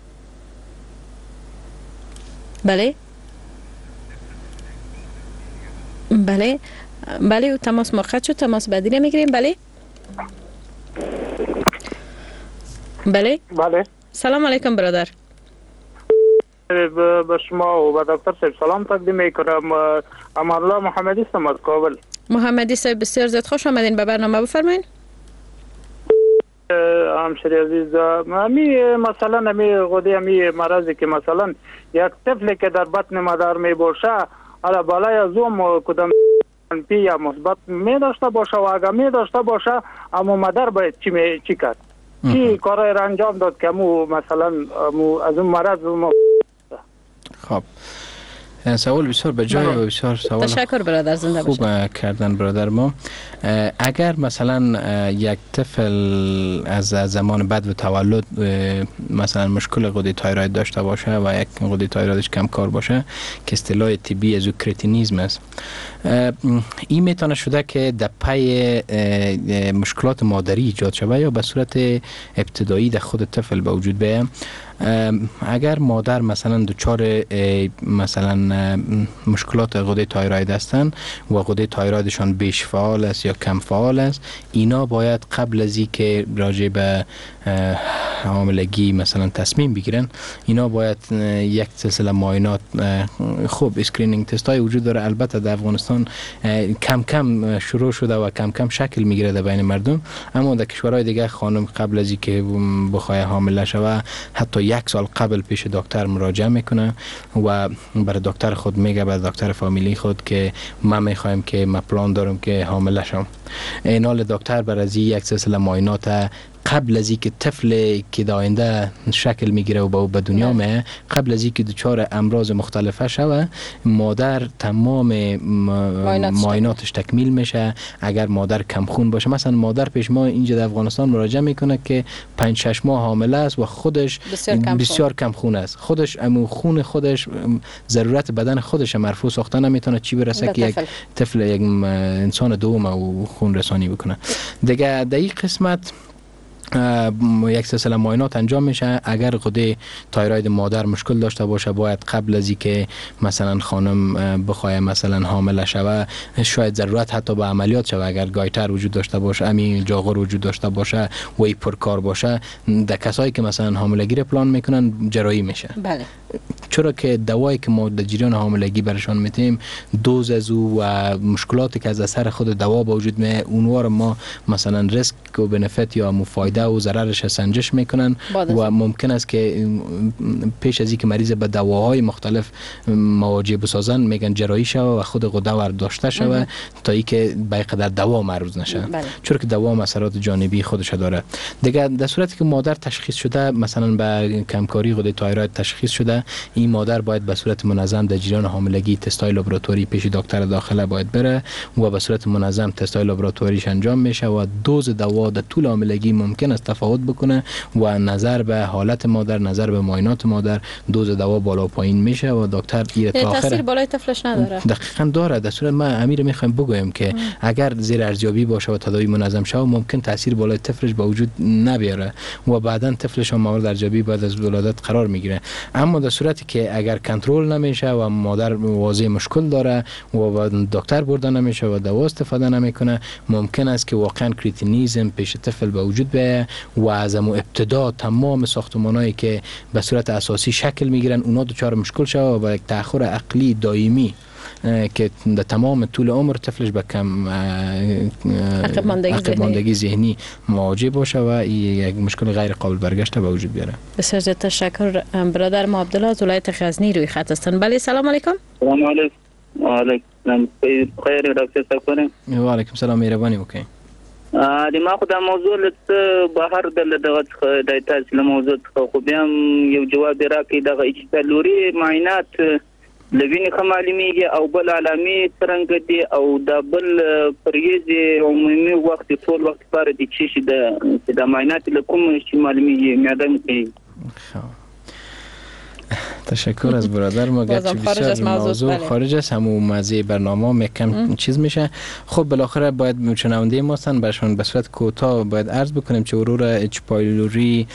بله بله بله و تماس موقت شد، تماس بعدی نمیگیریم. بله بله بله سلام علیکم برادر. به شما و به دکتر صاحب سلام تقدیم میکنم. امرالله محمدی هستم از کابل. محمدی صاحب بسیار زیاد خوش آمدین به برنامه، بفرمایید. همشری عزیز، مثلا غده مرضی که مثلا یک طفلی که در بطن مادر می باشه علا بالای زوم کدام منفی یا مثبت می داشته باشه و اگر می داشته باشه اما مادر باید چی کرد؟ چی کارای را انجام داد که مثلا از اون مرض خب سوال بسیار به جای و بسیار سوال تشکر برادر، زنده خوب کردن برادر ما. اگر مثلا یک طفل از زمان بعد و تولد مثلا مشکل غده تایروید داشته باشه و یک غده تایرویدش کم کار باشه که اصطلاح طبی از کراتینیسم است، این میتونه شده که در پی مشکلات مادری ایجاد شود یا به صورت ابتدایی در خود طفل به وجود بیاید. اگر مادر مثلا دچار مثلا مشکلات غده تایروید هستند و غده تایرویدشان بیش فعال است یا کم فعال است، اینا باید قبل از اینکه راجع به حاملگی مثلا تصمیم بگیرن، اینا باید یک سلسله معاینات خوب اسکرینینگ تست های وجود داره. البته در افغانستان کم کم شروع شده و کم کم شکل میگیره در بین مردم، اما در کشورهای دیگه خانم قبل از اینکه بخواد حامله شوه حتی 1 سال قبل پیش دکتر مراجعه میکنه و برای دکتر خود میگه، برای دکتر فامیلی خود که ما میخوایم که ما پلان دارم که حامله شم. این حال دکتر برای یک سلسله معاینات قبل از اینکه طفل که در آینده شکل میگیره و به دنیا میاد، قبل از اینکه دچار امراض مختلفه شوه، مادر تمام معایناتش تکمیل میشه. اگر مادر کم خون باشه، مثلا مادر پیش ما اینجا در افغانستان مراجعه میکنه که 5-6 ماه حامله است و خودش بسیار کم خون است، خودش خون خودش ضرورت بدن خودش مرفوع ساخته نمیتونه، چی برسه که یک طفل یک انسان دوم او خون رسانی بکنه. دیگه در این قسمت یک سلسله معاینات انجام میشه. اگر غده تایروید مادر مشکل داشته باشه، باید قبل از اینکه مثلا خانم بخواد مثلا حامله شوه، شاید ضرورت حتی به عملیات شوه. اگر گایتر وجود داشته باشه، همین جاغور وجود داشته باشه، وی پرکار باشه، در کسایی که مثلا حاملگی پلان میکنن جراحی میشه. بله. چرا که دوایی که ما در جریان حاملگی برشان میتیم، دوز از او و مشکلاتی که از اثر خود دوا با وجود میاد، اونها رو ما مثلا ریسک و بنفیت یا مفاید معده و ضررش سنجش میکنن و ممکن است که پیش از اینکه مریض به دواهای مختلف مواجه بسازن میگن جراحی شوه و خود غده برداشته شوه تا اینکه به قدر دوا معروض نشه، چون که دوا اثرات جانبی خودش داره. دیگه در صورتی که مادر تشخیص شده مثلا به کمکاری غده تایروید تشخیص شده، این مادر باید به صورت منظم در جریان حاملگی تستای لابراتواری پیش دکتر داخله باید بره و به صورت منظم تستای لابراتواریش انجام میشه و دوز دوا در طول حاملگی ممکن است تفاوت بکنه و نظر به حالت مادر، نظر به معاینات مادر دوز دوا بالا پایین میشه و دکتر این تا آخر تاثیر بالای طفلش نداره. دقیقاً داره. در صورت ما امیر میخوایم بگویم که اگر زیر ارزیابی باشه و تداوی منظم شه ممکن تاثیر بالای طفلش به وجود نبیاره و بعداً طفلش هم مورد ارزیابی بعد از ولادت قرار میگیره. اما در صورتی که اگر کنترل نمیشه و مادر واضح مشکل داره و دکتر برده نمیشه و دوا استفاده نمیکنه، ممکن است که واقعا کریتینیزم پیش طفل به وجود بیاید و از ابتدا تمام ساختمانایی که به صورت اساسی شکل میگیرن اونا دچار مشکل شوه و یک تأخر عقلی دائمی که در تمام طول عمر طفلش به کم عقب ماندگی ذهنی مواجه باشه و یک مشکل غیر قابل برگشت به وجود بیاره. بسیار زیاد تشکر. برادر ما عبدالله از ولایت غزنی روی خط هستن. بله سلام علیکم. سلام علیکم. و علیکم خیر دکتر صاحب. و علیکم سلام مهربانی وکړئ. ما خو دا موضوع لته بهر دغه د تاسو موضوع خو بیا یو جواب راکړي دغه اجتالوري معاینات لوینې خمالمیږي او بل علامې څنګه دي او د بل پریزي عمومي وخت ټول وخت پر دي چې د معاینات لکوم شي معلومیږي معدم کوي. تشکر از برادر ما. گرچه بسیار موضوع خارج از همون موضوع برنامه میکم چیز میشه. خب بالاخره باید شنونده ما هستن برشون به صورت کوتاه باید عرض بکنیم که ورور اچ پایلوری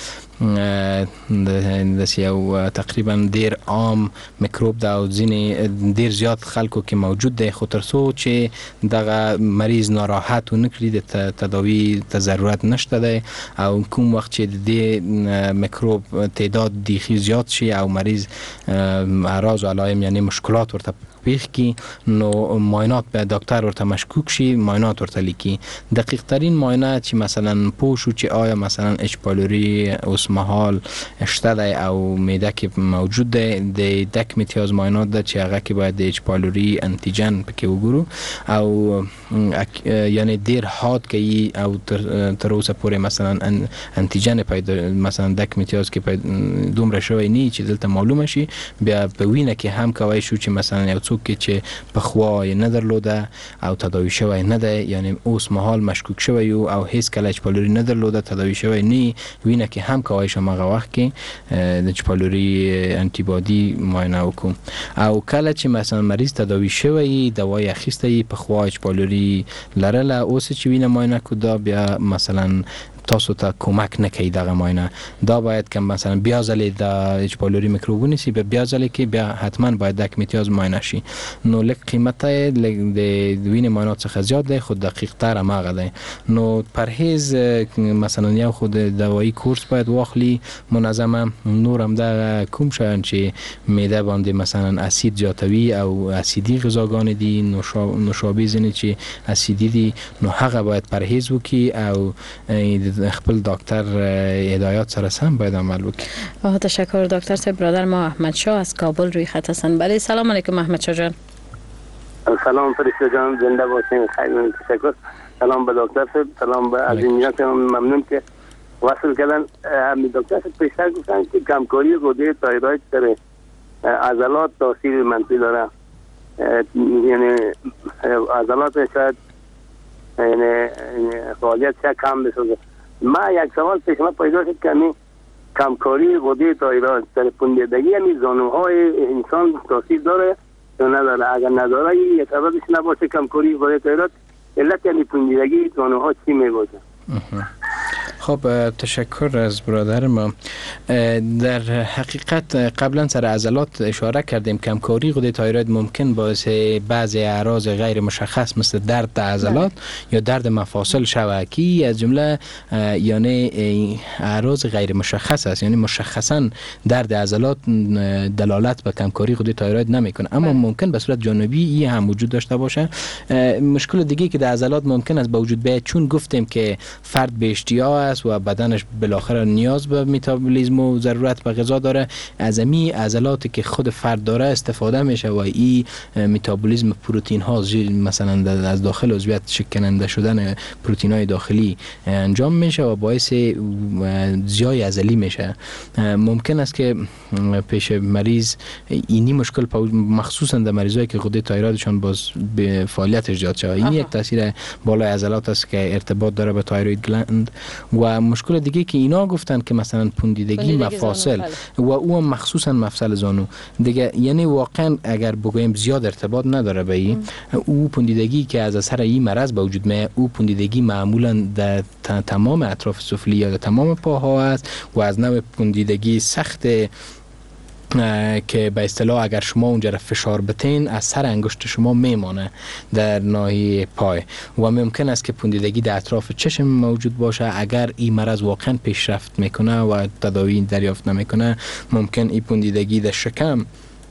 دسیو تقریبا دیر عام میکروب دا او ځینې ډیر زیات خلکو کې موجود دی، خو تر څو چې دغه مریض ناراحت و نکړي د تداوی ته ضرورت نشته دی او کوم وخت چې د میکروب تعداد دیخي زیات شي او مریض اعراض و علائم یعنی مشکلات ورته پیش کی نو معاینات به دکتر ورته مشکوک شي معاینات ورته لیکي. دقیق ترین معاینه چې مثلا پوشو چې آیا مثلا اچ پایلوری اوس مهال شته دی او معده کې موجود دی د دک امتیاز معاینات ده چې هغه کې باید د اچ پایلوری انتیجن پکې وګورو او یعنی ډیر هات کوي او تر اوسه پورې مثلا انتیجن پیدا مثلا دک امتیاز کې دومره شوی نه چې دلته معلومه شي بیا په وینه کې هم کوي شو چې مثلا یو څوک چې په خوا نه درلوده او تداوی شوی نه ده یعنی اوس مهال مشکوک شوی او هیڅ کله اچ پایلوری نه درلوده تداوی شوی نه وینه کې هم کوي شماغه وخت کې د اچ پایلوری انتی بادی معاینه وکړو او کله چې مثلا مریض تداوی شوی دوای اخیسته په خوا اچ پایلوری لرله اوس چې وینه معاینه کو دا بیا مثلا تاسو ته کمک نکوي دغه معاینه دا باید که مثلا بیا ځلې د اچ پایلوری میکروب ونیسي بیا ځلې کې بیا حتما باید دک امتیاز معاینه شي نو لږ قیمت د وینې معاینات څخه زیات دی خو دقیق تر هماغه دی نو پرهیز مثلا یو خود دوایی کورس باید واخلي منظمه نور هم د کوم شیان چې معده باندې مثلا اسید زیاتوي او اسیدی غذاګان دي نوشابه ځینې چې اسیدی دي نو هغه باید پرهیز وکړي او خپل دکتر هدایات سره سم باید عمل وکړي. تشکر دکتر صاحب. برادر ما احمد شاه از کابل روی خط هستن. بله سلام علیکم احمد شاه جان. سلام فرشته جان زنده باشین. خیلی تشکر. سلام به دکتر صاحب، سلام به عزیزان، ممنون که وصل کردن. دکتر صاحب پیشتر گفتن که کمکاری غده تایروید در عضلات تاثیر منفی داره، یعنی عضلات شاید یعنی فعالیت چه کم بسازه. ما یک سوال پیش من پیدا شد که همین کمکاری غده تایروید در پوندگی همین زانوهای انسان تاثیر داره یا نداره؟ اگر نداره یک سببش نباشه کمکاری غده تایروید علت یعنی پوندگی زانوها چی میباشه؟ خب تشکر از برادر ما. در حقیقت قبلا سر عضلات اشاره کردیم کمکاری غده تایروید ممکن باعث بعضی اعراض غیر مشخص مثل درد عضلات یا درد مفاصل شوه که از جمله یعنی اعراض غیر مشخص است، یعنی مشخصا درد عضلات دلالت به کمکاری غده تایروید نمیکنه اما ممکن به صورت جانبی این هم وجود داشته باشه. مشکل دیگه که در عضلات ممکن است به وجود بیاد چون گفتیم که فرد به اشتیا است و بدنش بالاخره نیاز به متابولیسم و ضرورت به غذا داره، از امی عضلاتی که خود فرد داره استفاده میشه و این متابولیسم پروتئین ها مثلا از داخل عضویت شکننده شدن پروتئین های داخلی انجام میشه و باعث زیای عضلی میشه. ممکن است که پیش مریض اینی مشکل مخصوصا در مریضایی که غده تایرویدشان باز به فعالیتش زیاد شده، این یک تاثیر بالای عضلات است که ارتباط داره به تایروید گلند. و مشکل دیگه که اینا گفتن که مثلا پوندیدگی مفاصل و او مخصوصا مفصل زانو دیگه، یعنی واقعا اگر بگویم زیاد ارتباط نداره به این. او پوندیدگی که از اثر این مرض به وجود میاد، او پوندیدگی معمولا در تمام اطراف سفلی یا در تمام پاها است و از نوع پوندیدگی سخت که به اصطلاح اگر شما اونجا فشار بتین از سر انگشت شما میمانه در ناحیه پای و ممکن است که پوندیدگی در اطراف چشم موجود باشه. اگر این مرض واقعا پیشرفت میکنه و تداوی دریافت نمیکنه، ممکن این پوندیدگی در شکم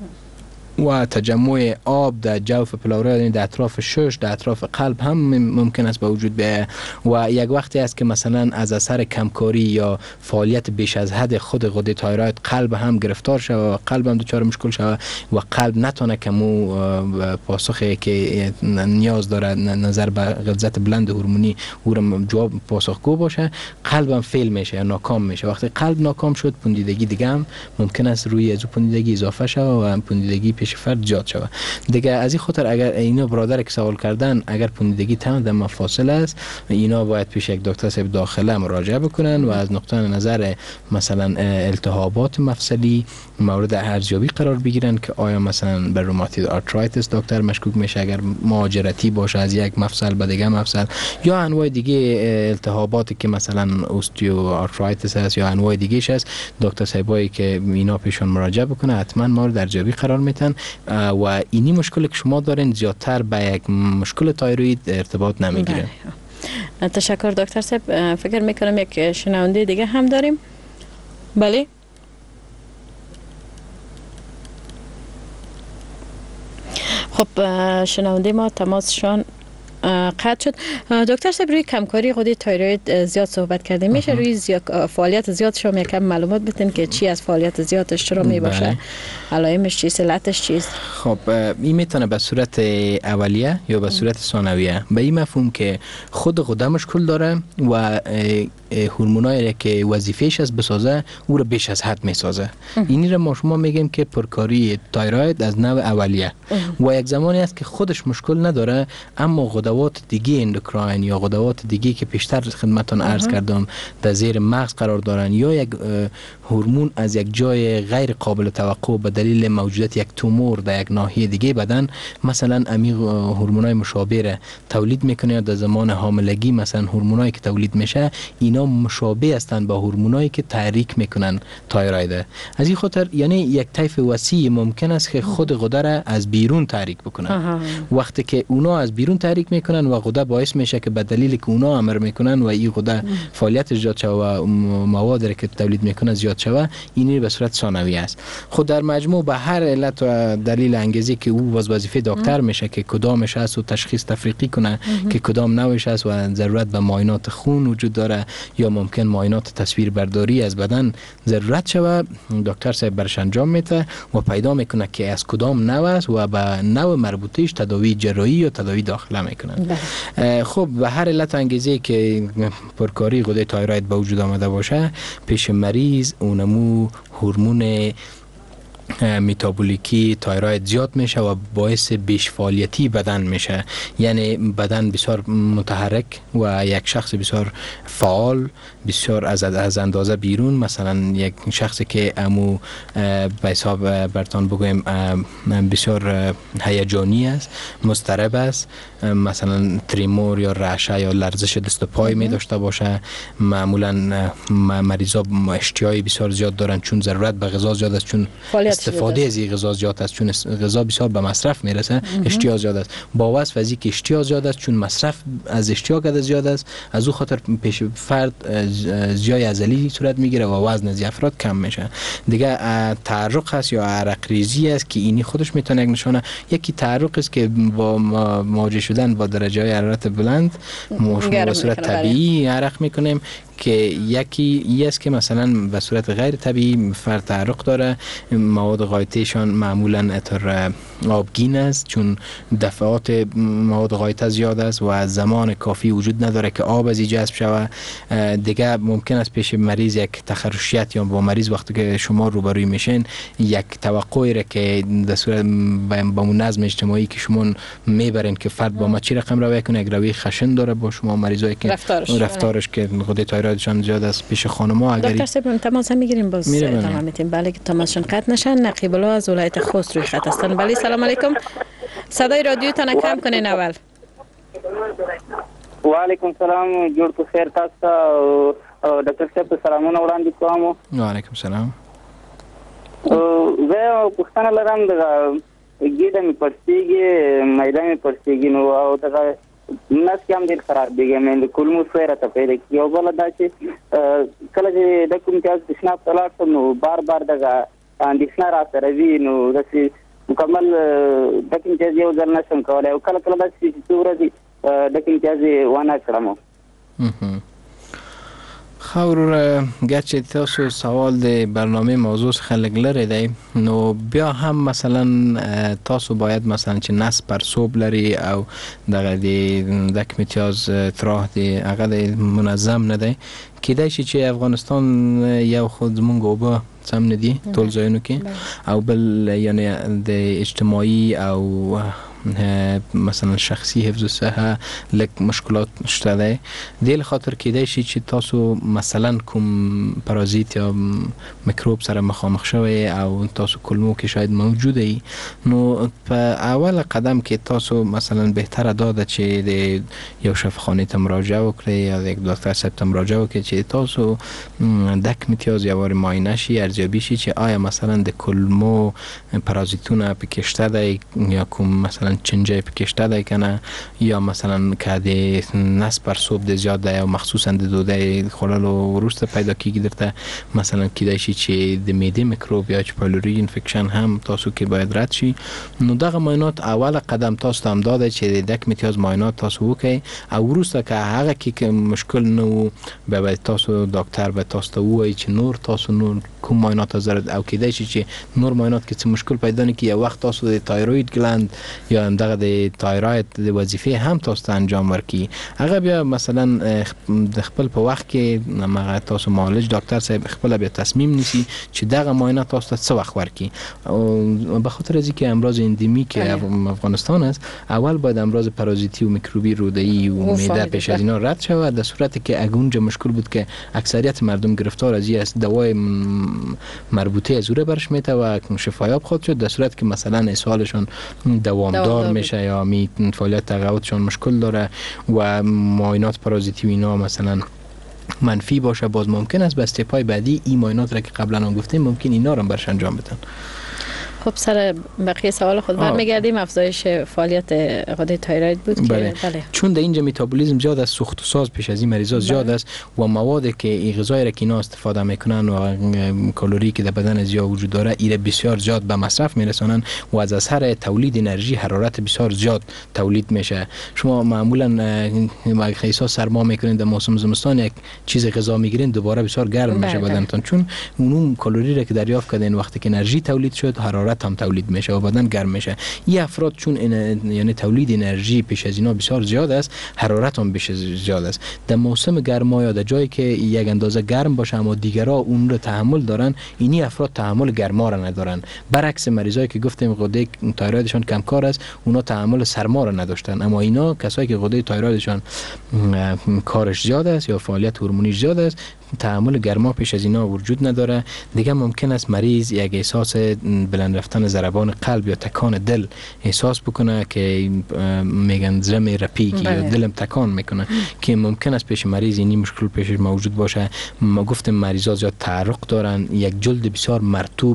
و تجمع آب در جوف پلورا در اطراف شش، در اطراف قلب هم ممکن است به وجود بیاید و یک وقتی است که مثلا از اثر کمکاری یا فعالیت بیش از حد خود غده تایروید قلب هم گرفتار شود و قلب هم دچار مشکل شود و قلب نتونه کمو پاسخی که نیاز داره نظر به غلظت بلند هورمونی او را جواب پاسخگو باشه، قلب هم فیل میشه یا ناکام میشه. وقتی قلب ناکام شد، پوندیدگی دیگه هم ممکن است روی از پوندیدگی اضافه شود و پوندیدگی پیش فرد زیاد شود. دیگه از این خاطر اگر اینا برادر که سوال کردن اگر پوندیدگی تمام در مفاصل است، اینا باید پیش یک دکتر صاحب داخله مراجعه بکنن و از نقطه نظر مثلا التهابات مفصلی مورد ارزیابی قرار بگیرن که آیا مثلا به روماتوید آرترایتس دکتر مشکوک میشه اگر مهاجرتی باشه از یک مفصل به دیگه مفصل، یا انواع دیگه التهاباتی که مثلا اوستیو آرترایتس است یا انواع دیگه است، دکتر صاحبایی که اینا پیشون مراجعه بکنه حتما مورد ارزیابی قرار میتن و اینی مشکلی که شما دارین زیادتر به یک مشکل تایروید ارتباط نمیگیره. تشکر دکتر صاحب. فکر میکنم یک شنونده دیگه هم داریم. بله، خب شنونده ما تماسشان قطع شد. دکتر صاحب روی کمکاری غده تایروید زیاد صحبت کردیم، میشه روی فعالیت زیاد شما یکم معلومات بدین که چی از فعالیت زیادش چرا می باشه، علائمش چیست، علتش چیست؟ خب این میتونه به صورت اولیه یا به صورت ثانویه، به این مفهوم که خود غده مشکل داره و هورمونایی که وظیفه‌اش از بسازه او رو بیش از حد میسازه. اینی رو ما شما میگیم که پرکاری تایروید از نوع اولیه و یک زمانی است که خودش مشکل نداره اما غدوات دیگه اندوکراین یا غدوات دیگه که پیشتر خدمتتون عرض کردم در زیر مغز قرار دارن یا یک هورمون از یک جای غیر قابل توقع به دلیل موجودیت یک تومور در یک ناحیه دیگه بدن مثلا امی هورمونای مشابه تولید میکنه یا در زمان حاملگی مثلا هورمونایی که تولید میشه اینا مشابه هستند با هورمونایی که تحریک میکنن تایروید. از این خاطر یعنی یک طیف وسیع ممکن است که خود غده را از بیرون تحریک بکنن. وقتی که اونا از بیرون تحریک میکنن و غده باعث میشه که به دلیل که اونا امر میکنن و این غده فعالیت زیاد شوه و موادی که تولید میکنه زیاد شوه، اینی به صورت ثانوی است. خود در مجموع به هر علت و دلیل انگیزی که او وظیفه دکتر میشه که کدامش است و تشخیص تفریقی کنه که کدام نوعش است و ضرورت به معاینات خون وجود داره یا ممکن معاینات تصویر برداری از بدن ضرورت شوه، دکتر صاحب برش انجام میده و پیدا میکنه که از کدام نوع است و به نوع مربوطهش تداوی جراحی یا تداوی داخله میکنن. خب به هر علت انگیزی که پرکاری غده تایروید به وجود آمده باشه، پیش مریض اونمو هورمون متابولیکی تایروید زیاد میشه و باعث بیش فعالیتی بدن میشه، یعنی بدن بسیار متحرک و یک شخص بسیار فعال، بسیار از اندازه بیرون، مثلا یک شخصی که امو به حساب برتان بگویم بسیار هیجانی است، مضطرب است، مثلا تریمور یا رعشه یا لرزش دست و پای می داشته باشه، معمولا مریضا اشتیای بسیار زیاد دارن چون ضرورت به غذا زیاد است، چون استفاده از این غذا زیاد است، چون غذا بسیار به مصرف میرسه اشتیا زیاد است. با وصف از اینکه اشتیا زیاد است چون مصرف از اشتیا قدر زیاد است، از او خاطر پیش فرد زیای عضلی صورت میگیره و وزن از افراد کم میشه. دیگه تعرق هست یا عرق ریزی است که اینی خودش میتونه یک نشانه. یکی تعرق است که با مواجه شدن با درجه های حرارت بلند ما به صورت طبیعی عرق میکنیم که یکی است که مثلا به صورت غیر طبیعی فرد تعرق داره، مواد غایطهشان معمولا اتر آبگین است چون دفعات مواد غایطه زیاد است و زمان کافی وجود نداره که آب از جذب شود. دیگه ممکن است پیش مریض یک تخرشیت یا با مریض وقتی که شما روبروی میشین یک توقعی را که در صورت با نظم اجتماعی که شما میبرین که فرد با ما چی رقم روی کنه، یک روی خشن داره با شما مریضایی که رفتارش که غده تایرویدشان زیاد است پیش خانم‌ها. اگر دکتر صاحب تماس میگیریم باز تمام میتیم. بله که تماسشون قطع نشن. نقیب الله از ولایت خوست روی خط هستن. بله سلام علیکم. صدای رادیوتون کم کنین اول. و علیکم سلام. جوړ کو خیر تاسو ډاکټر صاحب سلامونه وړاندې کوم. و علیکم سلام. زه پوښتنه لرم د ګیډه می پړسیږي، مېده می پړسیږي نو او دا نس کې هم ډېر خراب دی. مې د کولمو سره ته پیدا کی او بل دا چې کله چې د کوم تاسو د شناپ طلاق نو بار بار دغه اندیشنه را سره وی نو داسې مکمل د کوم چې یو ځل نشم کولای او کله کله داسې چې ورځي د کوم چې ونه کړم. خور گرچه تاسو سوال د برنامه موضوع خلق لري دی نو بیا هم مثلا تاسو باید مثلا چې نس پرسوب لري او دغه د دک امتیاز تراه دی هغه منظم نه دی کیدای شي چې افغانستان یو خود مونږ وبا سم ندی ټول ځایونو کې او بل یعنی د اجتماعي او مثلا شخصی حفظ الصحه لک مشکلات شته ده. دل خاطر کیدای شي چې تاسو مثلا کوم پارازیت یا میکروب سره مخامخ شوی او تاسو کلمو کې شاید موجوده ای نو په اول قدم کې تاسو مثلا بهتره داده چې د یو شفاخانه ته مراجعه وکړئ یا یک دکتر صاحب ته مراجعه وکړئ چې تاسو دک امتیاز یا وار معاینه شي ارزیابی شي چې آیا مثلا د کلمو پارازیتونه پکې شته ده یا کوم مثلا چنجه پکشته ده کنه یا مثلا که د نس پرسوب د زیاد ده یا مخصوصا د دوده خلالو وروسته پیدا کیږي درته مثلا کیدای شي چې د معده میکروب یا پایلوری انفکشن هم تاسو کې باید رد شي. نو دغه معاینات اول قدم تاسو هم داده چې د دک امتیاز معاینات تاسو وکړئ او وروسته که هغه کې مشکل نو به تاسو دکتر به تاسو وایي چې نور تاسو نور کوم معاینات ضرورت او کیدای شي چې نور معاینات کې مشکل پیدا نه کی یا وخت تاسو د تایروید گلند یا دغه د تایروید د وظیفه هم تاسو انجام ورکي هغه بیا مثلا د خپل په وخت کې مغه تاسو معالج دکتر صاحب خپل بیا تصمیم نیسی چې دغه معاینه تاسو ته څه وخت ورکي. به خاطر از اینکه امراض اندمیک افغانستان است اول باید امراض پارازیتی و میکروبی روده‌ای و معده پیش از اینا رد شود. در صورتی که اگونجا مشکل بود که اکثریت مردم گرفتار از این است دوای مربوطه از اوره برش میته و شفایاب خود شد. در صورتی که مثلا اسهالشون دوامدار میشه یا فعالیت تقاعدشون مشکل داره و معاینات پارازیتی و اینا مثلا منفی باشه باز ممکن است به استپای بعدی این معاینات را که قبلا هم گفتیم ممکن اینا رو برش انجام بدن. خب سر بقیه سوال خود برمیگردیم. افزایش فعالیت غده تایروید بود بله. که بله. چون در اینجا متابولیسم زیاد است، سوخت و ساز پیش از این مریضا زیاد است و موادی که این غذای را که اینا استفاده میکنن و کالری که در بدن زیاد وجود داره ایره بسیار زیاد به مصرف میرسانن و از اثر تولید انرژی حرارت بسیار زیاد تولید میشه. شما معمولا احساس سرما میکنین در موسم زمستان یک چیز غذا میگیرین دوباره بسیار گرم میشه بدنتون چون اون کالری را که دریافت کردین وقتی که انرژی تولید شد حرارت هم تولید میشه و بدن گرم میشه. این افراد چون یعنی تولید انرژی پیش از اینا بسیار زیاد است حرارت هم بیش زیاد است. در موسم گرما یا در جایی که یک اندازه گرم باشه اما دیگرها اون رو تحمل دارن اینی افراد تحمل گرما را ندارن. برعکس مریضایی که گفتیم غده تایرویدشان کم کار است اونا تحمل سرما را نداشتن اما اینا کسایی که غده تایرویدشان کارش زیاد است یا فعالیت هورمونیش زیاد است تحمل گرما پیش از اینا وجود نداره. دیگه ممکن است مریض یک احساس بلند رفتن ضربان قلب یا تکان دل احساس بکنه که میگن زرم رپیگی یا دلم تکان میکنه که ممکن است پیش مریض این مشکل پیش موجود باشه. ما گفتیم مریضا زیاد تعرق دارن، یک جلد بسیار مرطوب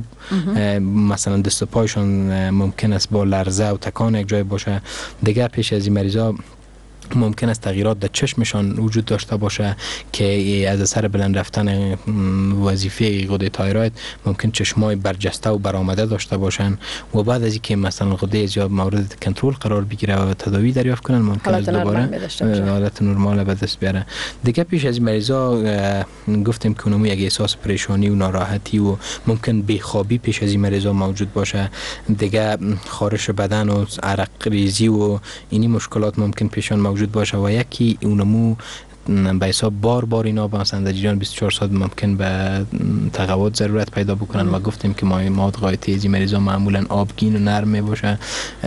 مثلا دست و پایشون ممکن است با لرزه و تکان یک جای باشه. دیگه پیش از این مریضا ممکن است تغییرات در چشمشان وجود داشته باشه که از اثر بلند رفتن وظیفه غده تایروید ممکن چشمای برجسته و برآمده داشته باشن و بعد از اینکه مثلا غده زیاد مورد کنترل قرار بگیره و تداوی دریافت کنن ممکن است دوباره حالت نرمال به دست بیاره. دیگه پیش از مریضا گفتیم که اونم یک احساس پریشانی و ناراحتی و ممکن بیخوابی پیش از این مریضا موجود باشه. دیگه خارش بدن و عرق ریزی و اینی مشکلات ممکن پیشان موجود باشه و یکی اونمو به حساب بار اینا با مثلا در جریان 24 ساعت ممکن به تقویت ضرورت پیدا بکنن و گفتیم که مواد غای تیزی مریضا معمولا آبگین و نرم می باشه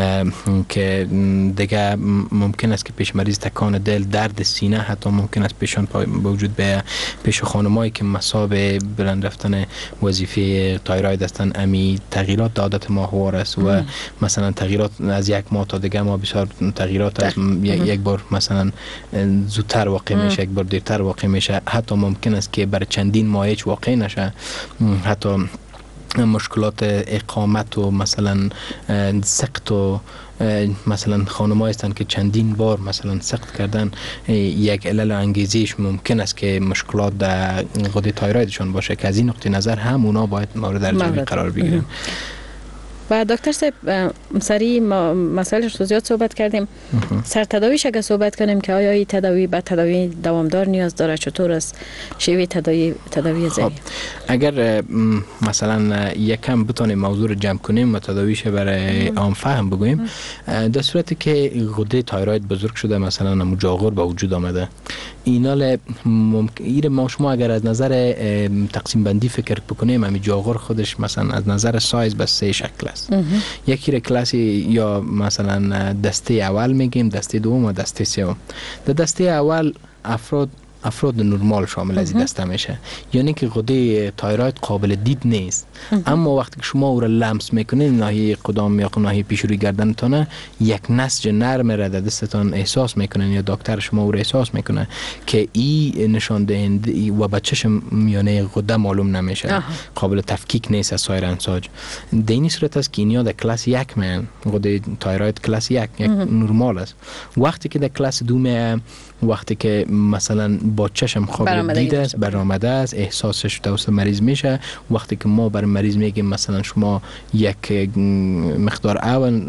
که دیگه ممکن است که پیش مریض تکان دل، درد سینه حتی ممکن است پیشان وجود به پیش خانمایی که مصاب بلند رفتن وظیفه تایروید هستن. امی تغییرات عادت ماهوار است و مثلا تغییرات از یک ماه تا دیگه ما بسیار تغییرات از یک بار مثلا زودتر واقع میشه، یک بار دیرتر واقع میشه، حتی ممکن است که برای چندین ماه هیچ واقع نشه. حتی مشکلات اقامت و مثلا سقط و مثلا خانم‌ها هستند که چندین بار مثلا سقط کردن، یک علل انگیزیش ممکن است که مشکلات در غده تایرویدشون باشه که از این نقطه نظر هم اونا باید مورد ارجحی قرار بگیرن. و دکتر صاحب سری مسائلش رو زیاد صحبت کردیم. سر تداویش اگه صحبت کنیم که آیا این تداوی به تداوی دوامدار نیاز داره، چطور است شیوه تداوی ذهنی؟ اگر مثلا یکم بتونیم موضوع رو جمع کنیم و تداویش برای عام فهم بگوییم، در صورتی که غده تایروید بزرگ شده مثلا مجاغر به وجود آمده، اینال ممکن ما شما اگر از نظر تقسیم بندی فکر بکنیم همین جاغر خودش مثلا از نظر سایز به سه شکل است. یکی را کلاسی یا مثلا دسته اول میگیم، دسته دوم و دسته سوم. در دسته اول افراد نرمال شامل از این دسته میشه، یعنی که غده تایروید قابل دید نیست، اما وقتی که شما او را لمس میکنید ناحیه قدم یا ناحیه پیش روی گردنتان یک نسج نرم را در دستتان احساس میکنن یا دکتر شما او را احساس میکنه که این نشان دهنده و به چشم میانه غده معلوم نمیشه، قابل تفکیک نیست از سایر انساج. در این صورت است که اینیا در کلاس یک میان، غده تایروید کلاس یک نرمال است. وقتی که در کلاس دو میان، وقتی که مثلا با چشم قابل دید است، برآمده است، احساسش توسط مریض میشه. وقتی که ما بر مریض میگیم مثلا شما یک مقدار اول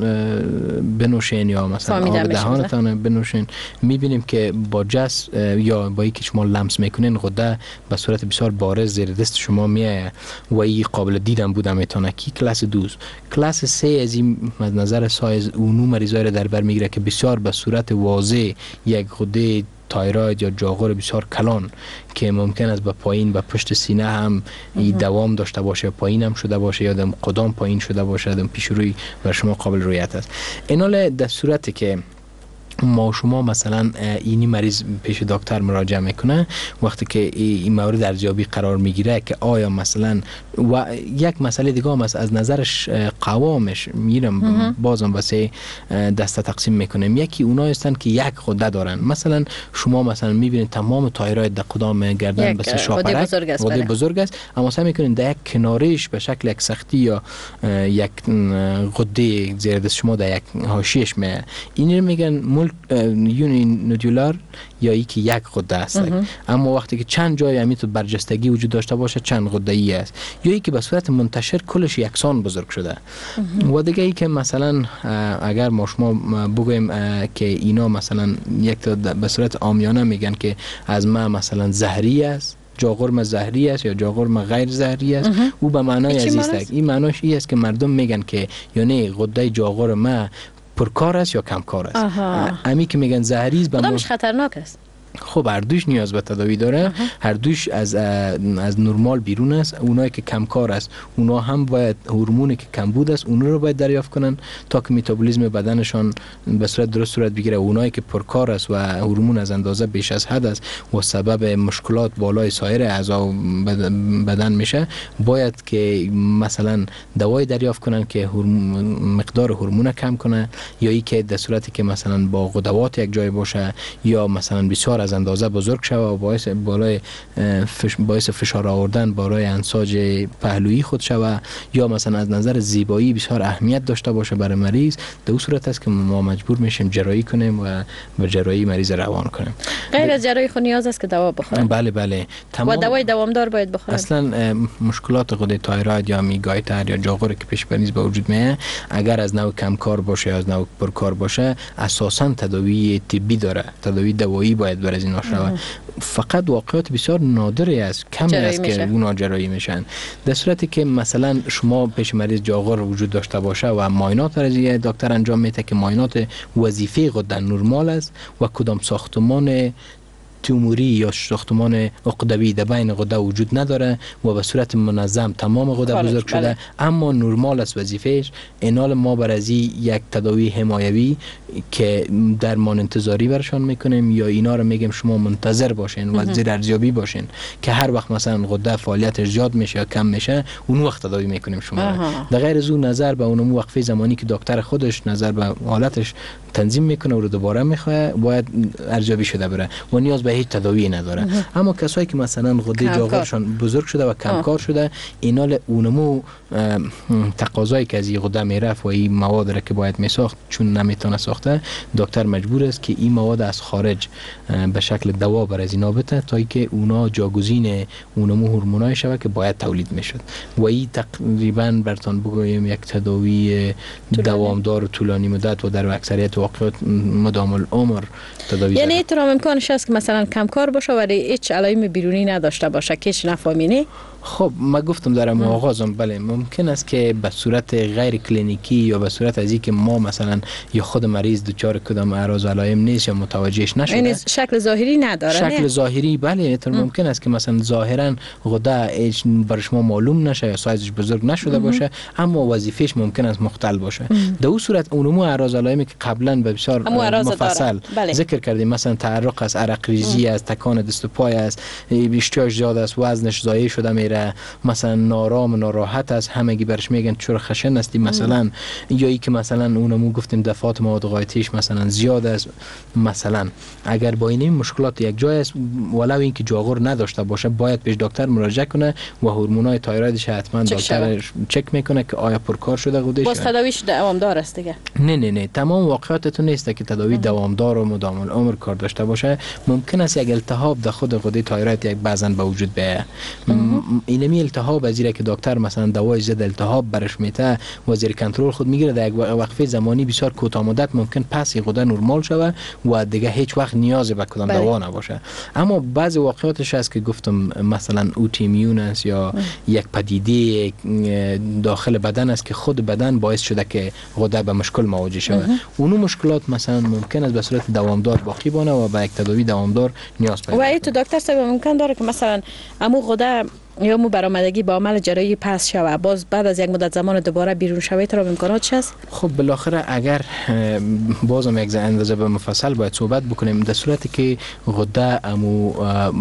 بنوشین یا مثلا آب دهانتان بنوشین، میبینیم که با جس یا با اینکه شما لمس میکنین غده به صورت بسیار بارز زیر دست شما میایه و این قابل دیدن بوده میتونه. کی کلاس 2 کلاس 3 از این نظر سایز اونو مریضای را در بر میگیره که بسیار به صورت واضح یک غده تایروید یا جاغور بسیار کلان که ممکن است به پایین و پشت سینه هم دوام داشته باشه، پایین هم شده باشه یا دم قدم پایین شده باشه، دم پیش روی و شما قابل رویت است. اینال در صورتی که ما شما مثلا اینی مریض پیش دکتر مراجعه میکنه، وقتی که این مورد ارزیابی قرار میگیره که آیا مثلا و یک مسئله دیگه هم از نظرش قوامش میرم بازم واسه دسته تقسیم میکنیم. یکی اونا هستن که یک غده دارن، مثلا شما مثلا میبینید تمام تایروید در قدام گردن بس شاپرک غده بزرگ است، اما سعی میکنین در یک کنارش به شکل یک سختی یا یک غده زیر دست شما در یک حاشیه‌اش می این میگن یونی نودولار یا یکی یک غده است. اما وقتی که چند جای همیتو برجستگی وجود داشته باشه چند غده ای است، یا یکی به صورت منتشر کلش یکسان بزرگ شده. و دیگه ای که مثلا اگر ما شما بگویم که اینا مثلا یک تا به صورت عامیانه میگن که از ما مثلا زهری است، جاغرم زهری است یا جاغرم غیر زهری است، او به معنای عزیز است. این معناش این است که مردم میگن که یعنی غده جاغرم پرکار است یا کمکار است. امی که میگن زهری است کدامش خطرناک است؟ خب هر دوش نیاز به تداوی داره، هر دوش از نرمال بیرون است. اونایی که کمکار است اونا هم باید هورمونی که کمبود است اونا رو باید دریافت کنن تا که متابولیسم بدنشان به صورت درست صورت بگیره. اونایی که پرکار است و هورمون از اندازه بیش از حد است و سبب مشکلات بالای سایر اعضا بدن میشه، باید که مثلا دوای دریافت کنن که مقدار هورمون کم کنه، یا ای که در صورتی که مثلا با غدوات یک جای باشه یا مثلا بسیار از اندازه بزرگ شود و باعث فشار آوردن بالای انساج پهلویی خود شود یا مثلا از نظر زیبایی بسیار اهمیت داشته باشه برای مریض، در اون صورت است که ما مجبور میشیم جراحی کنیم و به جراحی مریض روان کنیم. غیر از جراحی خود نیاز است که دوا بخورن؟ بله و دوای دوامدار باید بخورن. اصلا مشکلات غده تایروید یا میگایتر یا جاغور که پیش بینی به وجود میاد اگر از نوع کم کار باشه یا از نوع پرکار باشه اساسا تداوی طبی داره، تداوی دوایی باید بر از اینا شود. فقط واقعات بسیار نادری است، کمی است که اونا جراحی میشن. در صورتی که مثلا شما پیش مریض جاغور وجود داشته باشه و معاینات از دکتر انجام میده که معاینات وظیفه غده نرمال است و کدام ساختمان توموری یا ساختمان عقدوی در بین غده وجود نداره و به صورت منظم تمام غده بزرگ شده اما نرمال است وظیفهش، اینال ما بر از یک تداوی حمایوی که درمان انتظاری برشان میکنیم یا اینا رو میگیم شما منتظر باشین و زیر ارزیابی باشین که هر وقت مثلا غده فعالیتش زیاد میشه یا کم میشه اون وقت تداوی میکنیم شما. در غیر از اون نظر به اون وقفه زمانی که دکتر خودش نظر به حالتش تنظیم میکنه و رو دوباره میخواد باید ارزیابی شده بره و نیاز به هیچ تداوی نداره. اما کسایی که مثلا غده جاغورشان بزرگ شده و کمکار شده اینال اونمو تقاضایی که از این غده میرفت و این مواد را که باید میساخت چون نمیتونه ساخته، دکتر مجبور است که این مواد از خارج به شکل دوا بر از اینا بده تا اینکه اونا جاگزین اونمو هورمونای شود که باید تولید میشد و این تقریبا برتون بگویم یک تداوی دوامدار و طولانی مدت و در اکثریت واقعات مدام العمر تداوی. یعنی تو را امکانش هست که مثلا کمکار باشه ولی هیچ علائم بیرونی نداشته باشه که هیچ نفهمینی؟ خب ما گفتم در آغازم بله ممکن است که به صورت غیر کلینیکی یا به صورت از اینکه ما مثلا یا خود مریض دچار کدام اعراض و علائم نیست یا متوجهش نشده، یعنی شکل ظاهری نداره. شکل ظاهری بله ممکن است که مثلا ظاهرا غده برای شما معلوم نشه یا سایزش بزرگ نشده باشه اما وظیفهش ممکن است مختل باشه. در اون صورت اونمو اعراض علائمی که قبلا به بسیار مفصل ذکر کردیم مثلا تعرق است، عرق ریزی است، تکان دست و پای است، اشتیاق زیاد است، وزنش ضایع شده میره، مثلا نارام ناراحت است، همگی برش میگن چرا خشن هستی مثلا، یا ای که مثلا اونمو گفتیم دفعات مواد غایتیش مثلا زیاد است. مثلا اگر با این مشکلات یک جای است ولو اینکه جاغور نداشته باشه باید پیش دکتر مراجعه کنه و هورمونای تایرویدش حتما دکتر چک میکنه که آیا پرکار شده غدهش. باز تداویش دوامدار است دیگه؟ نه تمام واقعاتتون نیست که تداوی دوامدار و مدام العمر کار داشته باشه. ممکن است یک التهاب در خود غده تایروید یک بعضن به وجود بیاید. اینمی التهاب از زیرا که دکتر مثلا دوای ضد التهاب برش میته و زیر کنترل خود میگیره در یک وقفه زمانی بسیار کوتاه مدت ممکن پس غده نرمال شود و دیگه هیچ وقت نیاز به کدام دوا نباشه. اما بعضی واقعاتش هست که گفتم مثلا اوتیمیون است یا یک پدیده داخل بدن است که خود بدن باعث شده که غده به مشکل مواجه شود. اونو مشکلات مثلا ممکن است به صورت دوامدار باقی بانه و به یک تداوی دوامدار نیاز پیدا کنه. و تو دکتر صاحب ممکن داره که مثلا امو غده یا مو برآمدگی با عمل جراحی پس شوه باز بعد از یک مدت زمان دوباره بیرون شوه تو امکانات هست؟ خب بالاخره اگر بازم یک اندازه به مفصل باید صحبت بکنیم در صورتی که غده امو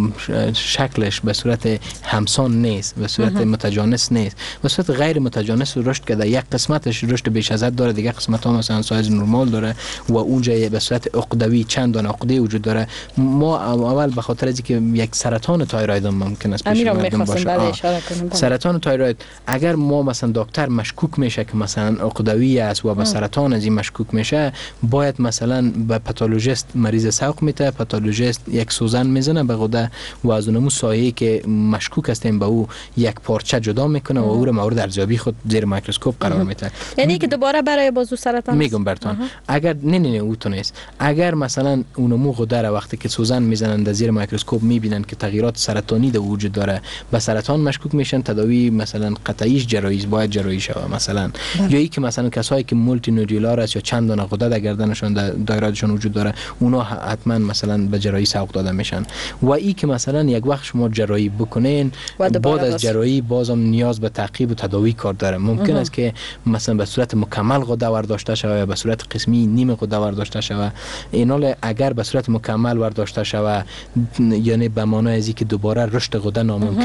شکلش به صورت همسان نیست، به صورت متجانس نیست، به صورت غیر متجانس رشد کرده، یک قسمتش رشد بیش از حد داره، دیگه قسمت ها مثلا سایز نرمال داره و اونجا به صورت عقدوی چند دانه عقده وجود داره. ما اول به خاطر از اینکه یک سرطان تایروید ممکن است پیش مردم باشه. سرطان تایروید اگر ما مثلا دکتر مشکوک میشه که مثلا عقدوی است و به سرطان از این مشکوک میشه باید مثلا به پاتولوژیست مریض سوق میته، پاتولوژیست یک سوزن میزنه به غده و از اونمو سایه‌ای که مشکوک هستیم به او یک پارچه جدا میکنه و او رو مورد ارزیابی خود زیر میکروسکوپ قرار میده. یعنی که دوباره برای بازو سرطان میگم براتون اگر نه او تو نیست، اگر مثلا اونمو غده را وقتی که سوزن میزنن در زیر میکروسکوپ میبینن که تغییرات سرطانی در وجود داره به سرطان مشکوک میشن، تداوی مثلا قطعیش جراحی باید جراحی شوه مثلا. یا ای که مثلا کسایی که مولتی نودولار است یا چند دانه غده در گردنشون در دایرهشون وجود داره اونا حتما مثلا به جراحی سوق داده میشن. و ای که مثلا یک وقت شما جراحی بکنین بعد از جراحی بازم نیاز به تعقیب و تداوی کار داره. ممکن است که مثلا به صورت مکمل غده ورداشته شوه یا به صورت قسمی نیم غده ورداشته شوه. اینال اگر به صورت مکمل ورداشته شوه یعنی به معنای از اینکه دوباره رشد غده ناممکن است چون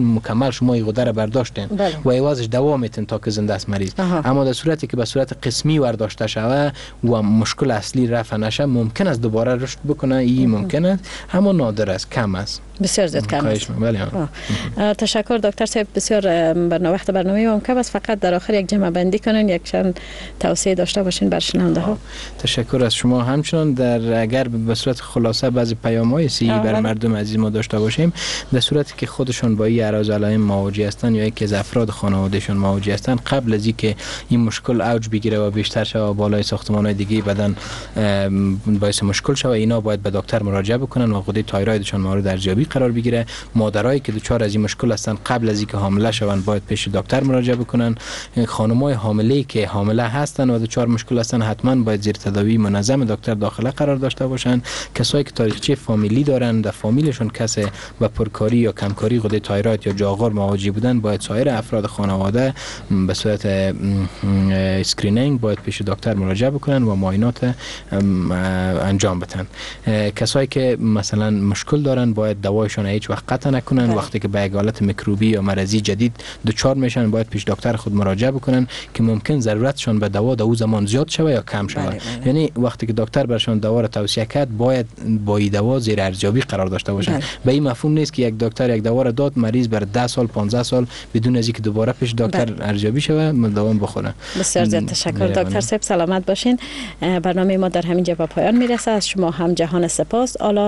مکمل شما این غده را برداشتین و ایوازش دوا میتین تا که زنده است مریض. اما در صورتی که به صورت قسمی ورداشته شوه و مشکل اصلی رفع نشه ممکن است دوباره رشد بکنه. این ممکن است اما نادر است، کم است، بسیار زیاد کم است. تشکر دکتر صاحب، بسیار وقت برنامه ما کم است. فقط در آخر یک جمع بندی کنین، یک چند توصیه داشته باشین بر شنونده ها. تشکر از شما. همچنان در اگر به صورت خلاصه بعضی پیام‌های صحیح بر مردم عزیز ما داشته باشیم، در صورتی که خودشان با این اعراض علائم مواجه هستند یا یکی از افراد خانوادهشان مواجه هستند، قبل از اینکه این مشکل اوج بگیره و بیشتر شود بالای ساختمان‌های دیگه بدن باعث مشکل شود، اینا باید به دکتر مراجعه بکنن و غده تایرویدشان مورد ارزیابی قرار بگیره. مادرایی که دچار از این مشکل هستند قبل از اینکه حامله شوند باید پیش دکتر مراجعه بکنن. خانم‌های حامله‌ای که حامله هستند و دچار مشکل هستند حتما باید زیر تداوی منظم دکتر داخله قرار داشته باشند. کسایی که تاریخچه فامیلی دارند، در فامیلشون کس با پرکاری یا کمکاری غده تایروید یا جاغور مواجه بودن، باید سایر افراد خانواده به صورت اسکرینینگ باید پیش دکتر مراجعه بکنن و معاینات انجام بدن. کسایی که مثلا مشکل دارن باید دوایشون هیچ وقت قطع نکنن. وقتی که به یک حالت میکروبی یا مرضی جدید دچار میشن باید پیش دکتر خود مراجعه بکنن که ممکن ضرورتشون به دوا در اون زمان زیاد شوه یا کم شوه. یعنی وقتی که دکتر برشون دوا را توصیه کرد باید با این دوا زیر ارزیابی قرار داشته باشن. به این مفهوم نیست که یک دکتر یک دوا را داد مریض بر 10 سال 15 سال بدون از اینکه دوباره پیش دکتر ارزیابی شوه مداوم بخوره. بسیار زیاد تشکر دکتر صاحب، سلامت باشین. برنامه ما در همین جا به پایان میرسه. از شما هم جهان سپاس.